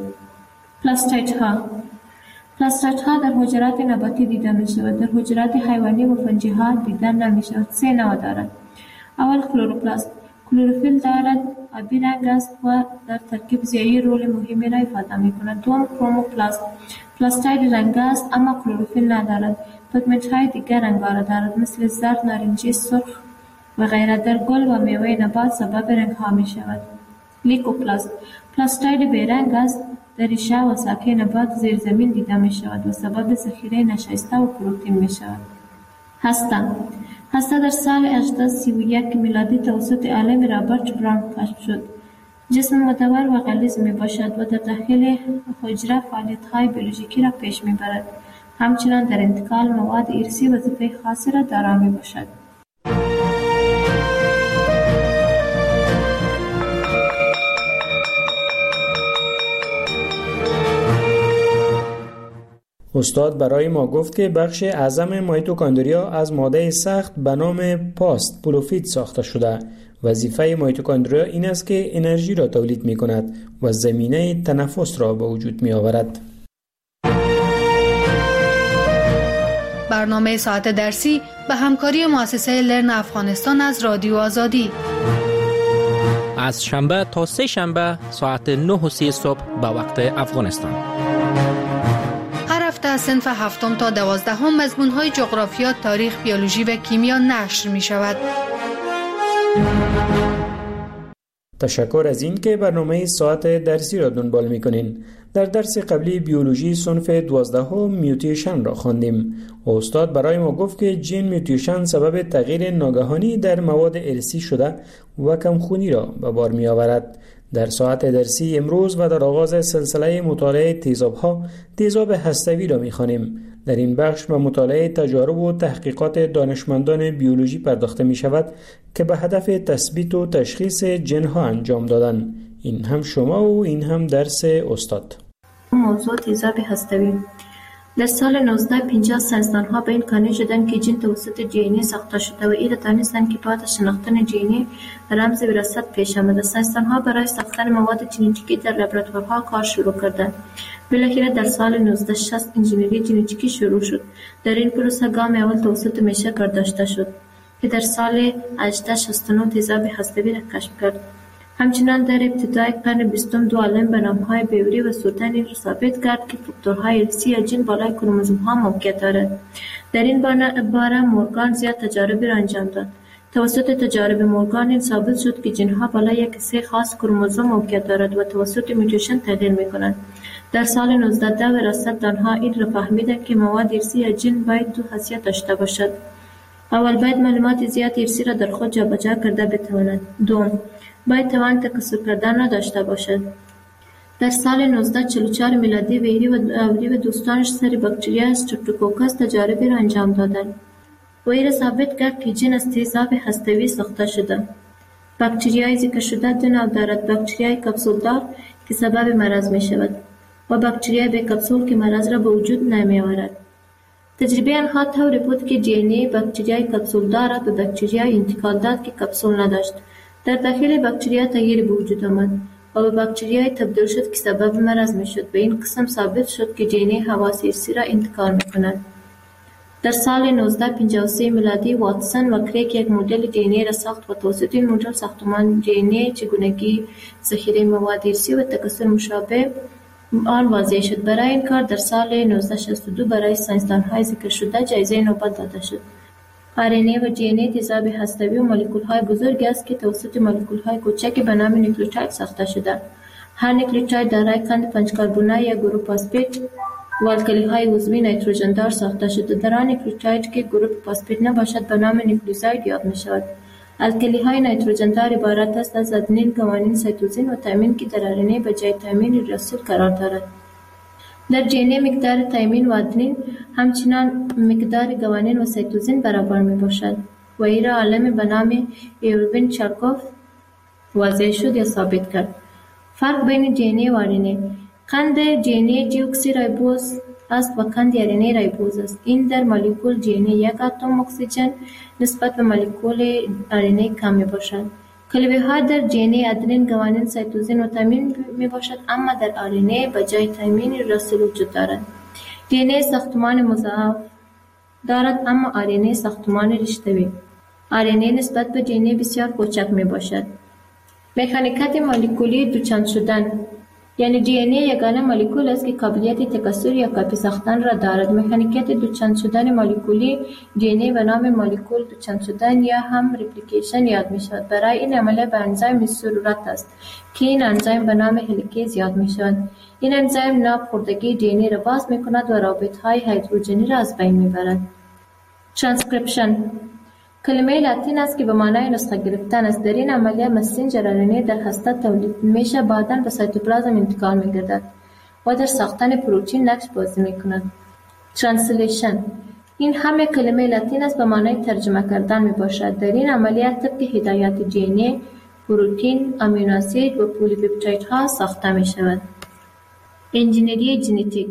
پلاستایت ها در حجرات نباتی دیده می شود. در حجرات حیوانی و فنجی ها دیده نمی شود. 3 نوع دارد. اول کلوروپلاست. کلروفیل دارد، آبی رنگ است و در ترکیب ضیایی رول مهمی را ایفاده می کند. دوم کروموپلاست. پلاستاید رنگ است اما کلروفیل ندارد. پیگمنت های دیگر رنگارا دارد مثل زرد، نارنجی، سرخ و غیره. در گل و میوه نبات سبب رنگ ها می شود. لیکوپلاست. پلاستاید بیرنگ است. در ریشه و ساقه نبات زیر زمین دیده می شود و سبب ذخیره نشایسته و پروتئین می شود. هسته در سال 1831 میلادی توسط عالم رابرت براون کشف شد. جسم مدور و غلیظ می باشد و در داخل حجره فعالیت‌های بیولوژیکی را پیش می برد. همچنین در انتقال مواد ارثی وظیفه خاصی را دارا می باشد. استاد برای ما گفت که بخش اعظم میتوکندریا از ماده سخت به نام پاست پولوفید ساخته شده. وظیفه میتوکندریا این است که انرژی را تولید می کند و زمینه تنفس را به وجود می آورد. برنامه ساعت درسی به همکاری مؤسسه لرن افغانستان از رادیو آزادی. از شنبه تا سه شنبه ساعت 9:30 صبح به وقت افغانستان. هر هفته از صنف 7 تا 12 مضمون‌های جغرافیا، تاریخ، بیولوژی و کیمیا نشر می شود. تشکر از این که برنامه ساعت درسی را دنبال می‌کنین. در درس قبلی بیولوژی صنف 12 میوتیشن را خواندیم. استاد برای ما گفت که جین میوتیشن سبب تغییر ناگهانی در مواد ارثی شده و کمخونی را به بار می‌آورد. در ساعت درسی امروز و در آغاز سلسله مطالعه تیزاب‌ها، تیزاب هسته‌ای را می‌خوانیم. در این بخش به مطالعه تجارب و تحقیقات دانشمندان بیولوژی پرداخته می شود که به هدف تثبیت و تشخیص جن‌ها انجام دادن. این هم شما و این هم درس استاد. موضوع تیزاب هسته‌ای. در سال 1950 ساینسدان‌ها به این قانع شدند که جین توسط DNA ساخته شده و این را دانستند که بعد از شناختن DNA رمز وراثت پیش آمده. ساینسدان‌ها برای ساختن مواد ژنتیکی در لابراتوارها کار شروع کردند. بالاخره در سال 1960 انجینری ژنتیکی شروع شد. در این پروسه گام اول توسط میشه کار داشته شد که در سال 1869 تیزاب هسته‌ای را کشف کرد. همچنان در ابتدای قرن 20 دو عالم به نام‌های بیوری و سوتن این را ثابت کرد که فاکتورهای ارثی یا جین بالای کروموزوم‌ها موقعیت دارد. در این باره مورگان زیاد تجاربی را انجام داد. توسط تجارب مورگان این ثابت شد که جین‌ها بالای یک حصه خاص کروموزوم موقعیت دارد و توسط میوتیشن تغییر می‌کنند. در سال 1910 وراثت‌دانها این را فهمیدند که مواد ارثی یا جین باید دو خاصیت داشته باشد. اول باید معلومات زیاد ارثی را در خود جابجا کرده بتواند. دوم باید توان تکثر کردن را داشته باشد. در سال 1944 میلادی ویری و دوستانش سر باکتریا استرپتوکوکس تجاربی را انجام دادند و این را ثابت کرد که جین از تیزاب هسته‌ای ساخته شده. باکتریای ذکر شده دو نوع دارد: باکتریای کپسولدار که سبب مرض می شود و باکتریای بی کپسول که مرض را به وجود نمی آورد. تجربه آنها طوری بود که DNA باکتریای کپسولدار را به باکتریای انتقال داد که کپسول نداشت. در داخل باکتریا تغییر به وجود آمد و به باکتریای تبدیل شد که سبب مرض می شد. به این قسم ثابت شد که DNA حواس ارثی را انتقال می کند. در سال 1953 میلادی واتسون و کریک یک مدل DNA را ساخت و توسط این مدل ساختمان DNA چگونگی ذخیره مواد ارثی و تکثر مشابه آن واضح شد. برای این کار در سال 1962 برای ساینسدان‌های ذکر شده جایزه نوبل داده شد. RNA و DNA تیزاب هسته‌ای و مولکول‌های بزرگ است که توسط مولکول‌های کوچک به نام نیوکلیوتاید ساخته شده. هر نیوکلیوتاید دارای قند 5 کربنی یا گروه فاسفیت و الکلی‌های عضوی نیتروژن دار ساخته شده. در آن نیوکلیوتاید که گروه فاسفیت نباشد به نام نیوکلیوزاید یاد می‌شود. الکلی‌های نیتروژن دار عبارت است از آدنین، گوانین، سایتوزین و تایمین که در RNA به جای تایمین رسول قرار دارد. در DNA مقدار تایمین و آدنین همچنان مقدار گوانین و سایتوزین برابر می باشد و این را عالم به نام ایروین چارکوف واضح شد یا ثابت کرد. فرق بین DNA و RNA: قند DNA دیوکسی رایبوز است و قند RNA رایبوز است. این در مولکول DNA یک اتم اکسیژن نسبت به مولکول RNA کم می باشد. کلبه‌ها در DNA آدنین، گوانین، سایتوزین و تایمین می باشد، اما در RNA به جای تایمین رسول وجود دارد. DNA ساختمان مضاعف دارد اما RNA ساختمان رشته‌ای. RNA نسبت به DNA بسیار کوچک می باشد. مکانیکات مولکولی دوچند شدن: یعنی DNA یگانه مولکول است که قابلیت تکثر یا کپی ساختن را دارد. مکانیکات دوچند شدن مولکولی DNA به نام مولکول دوچند شدن یا هم ریپلیکیشن یاد می شود. برای این عملیه به انزیم ضرورت است که این انزیم به نام هلیکیز یاد می شود. این انزیم ناپخوردگی DNA را باز می کند و رابطهای هیدروژنی را از بین می برد. ترانسکریپشن کلمه لاتین است که به معنای نسخه گرفتن است. در این عملیه مسنجر RNA در هسته تولید میشه، بعداً به سایتوپلازم انتقال می‌گردد و در ساختن پروتئین نقش بازی می‌کند. ترنسلیشن این هم کلمه لاتین است به معنای ترجمه کردن میباشد. در این عملیه طبق هدایات DNA پروتئین، آمینو اسید و پلی‌پپتایدها ساخته می‌شود. انجینری ژنتیک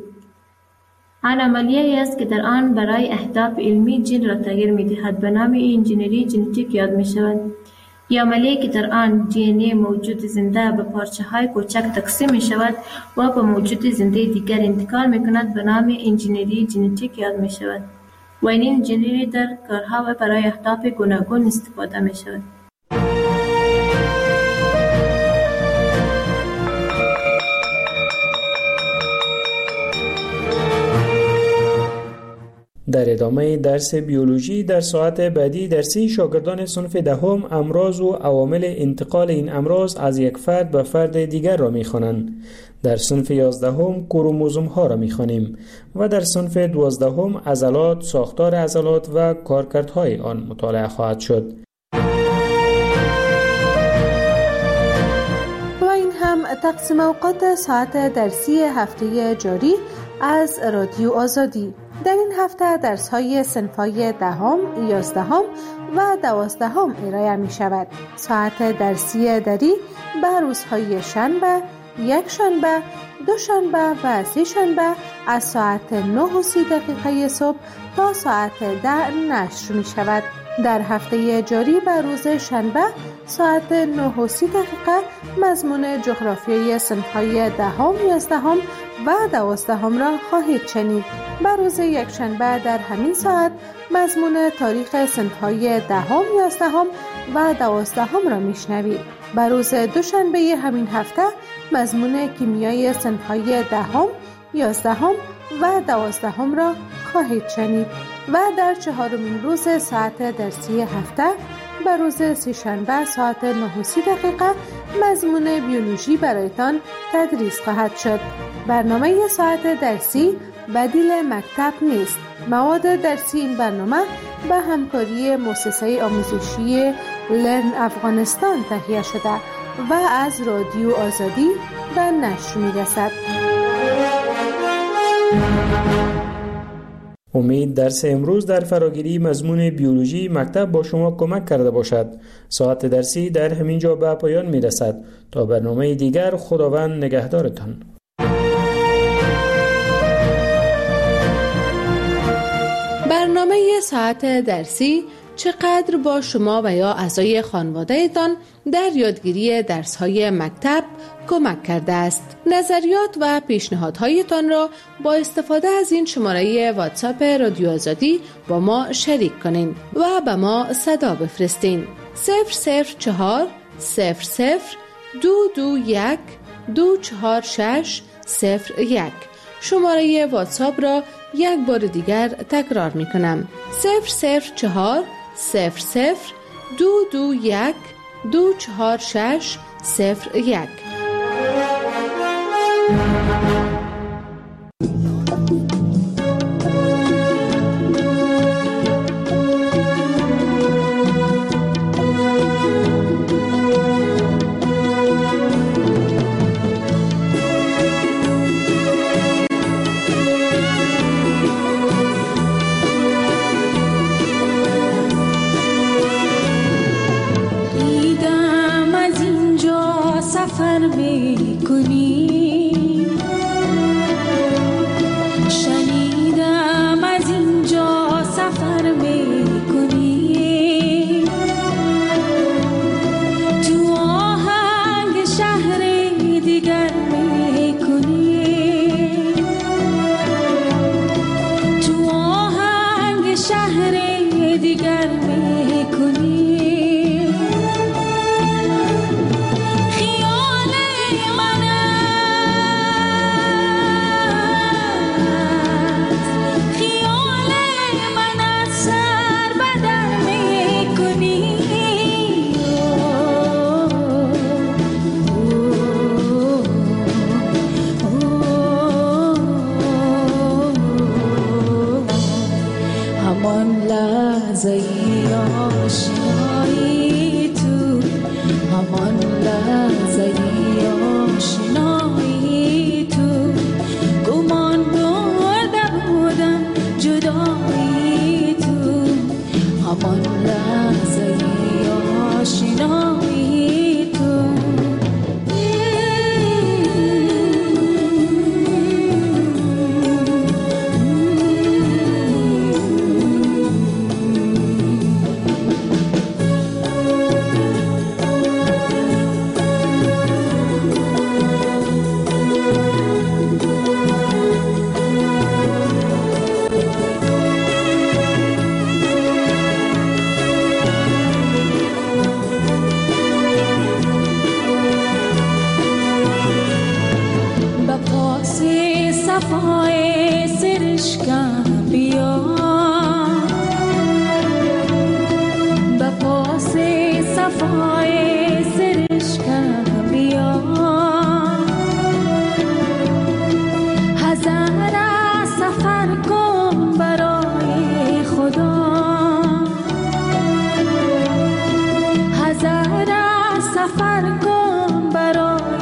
آن عملیه است که در آن برای اهداف علمی جین را تغییر می‌دهد. به نام انجینری ژنتیک یاد می‌شود. این عملیه که در آن DNA موجود زنده به پارچه‌های کوچک تقسیم می‌شود و به موجود زنده دیگر انتقال می‌کند به نام انجینری ژنتیک یاد می‌شود. و این انجینری در کارها و برای اهداف گوناگون استفاده می‌شود. در ادامه درس بیولوژی در ساعت بعدی درسی شاگردان صنف دهم امراض و عوامل انتقال این امراض از یک فرد به فرد دیگر را می‌خوانند. در صنف 11 کروموزوم ها را می‌خوانیم و در صنف 12 عضلات، ساختار عضلات و کارکردهای آن مطالعه خواهد شد. و این هم تقسیم اوقات ساعت درسی هفته جاری از رادیو آزادی. در این هفته درس‌های صنف‌های 10ام، 11ام و 12ام ارائه می شود. ساعت درسی دری به روزهای شنبه، یک شنبه، دوشنبه و سه شنبه از ساعت 9:30 صبح تا ساعت 10 نشر می شود. در هفته جاری به روز شنبه ساعت 9:30 مضمون جغرافیای صنف‌های 10ام، 11ام و 12ام را خواهید شنید. به روز یکشنبه در همین ساعت مضمون تاریخ صنف‌های 10ام، 11ام و 12ام را میشنوید. به روز دوشنبه همین هفته مضمون کیمیای صنف‌های 10ام، 11ام و 12ام را خواهید شنید و در چهارمین روز ساعت درسی هفته به روز سه‌شنبه ساعت 9:30 مضمون بیولوژی برایتان تدریس خواهد شد. برنامه ساعت درسی بدیل مکتب نیست. مواد درسی این برنامه به همکاری مؤسسه آموزشی لرن افغانستان تهیه شده و از رادیو آزادی به نشر می‌رسد. امید درس امروز در فراگیری مضمون بیولوژی مکتب با شما کمک کرده باشد. ساعت درسی در همین جا به پایان می رسد. تا برنامه دیگر خداوند نگهدارتان. برنامه ساعت درسی چقدر با شما و یا اعضای خانواده‌تان در یادگیری درس‌های مکتب کمک کرده است. نظریات و پیشنهادهایتان را با استفاده از این شماره واتساپ رادیو آزادی با ما شریک کنین و به ما صدا بفرستین. 004 00 221 246 01. شماره واتساپ را یک بار دیگر تکرار می کنم. 004 00 221 246 01.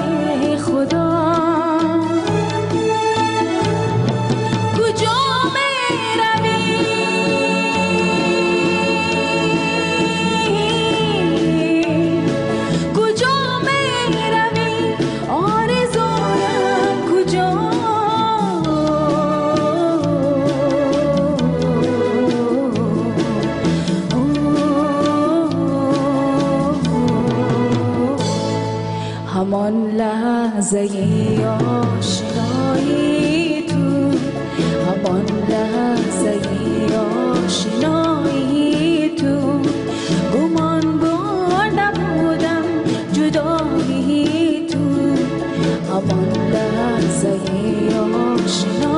کجا همان لحظه آشنایی تو، همان لحظه آشنایی تو، گمان برده بودم جدایی تو، همان لحظه آشنایی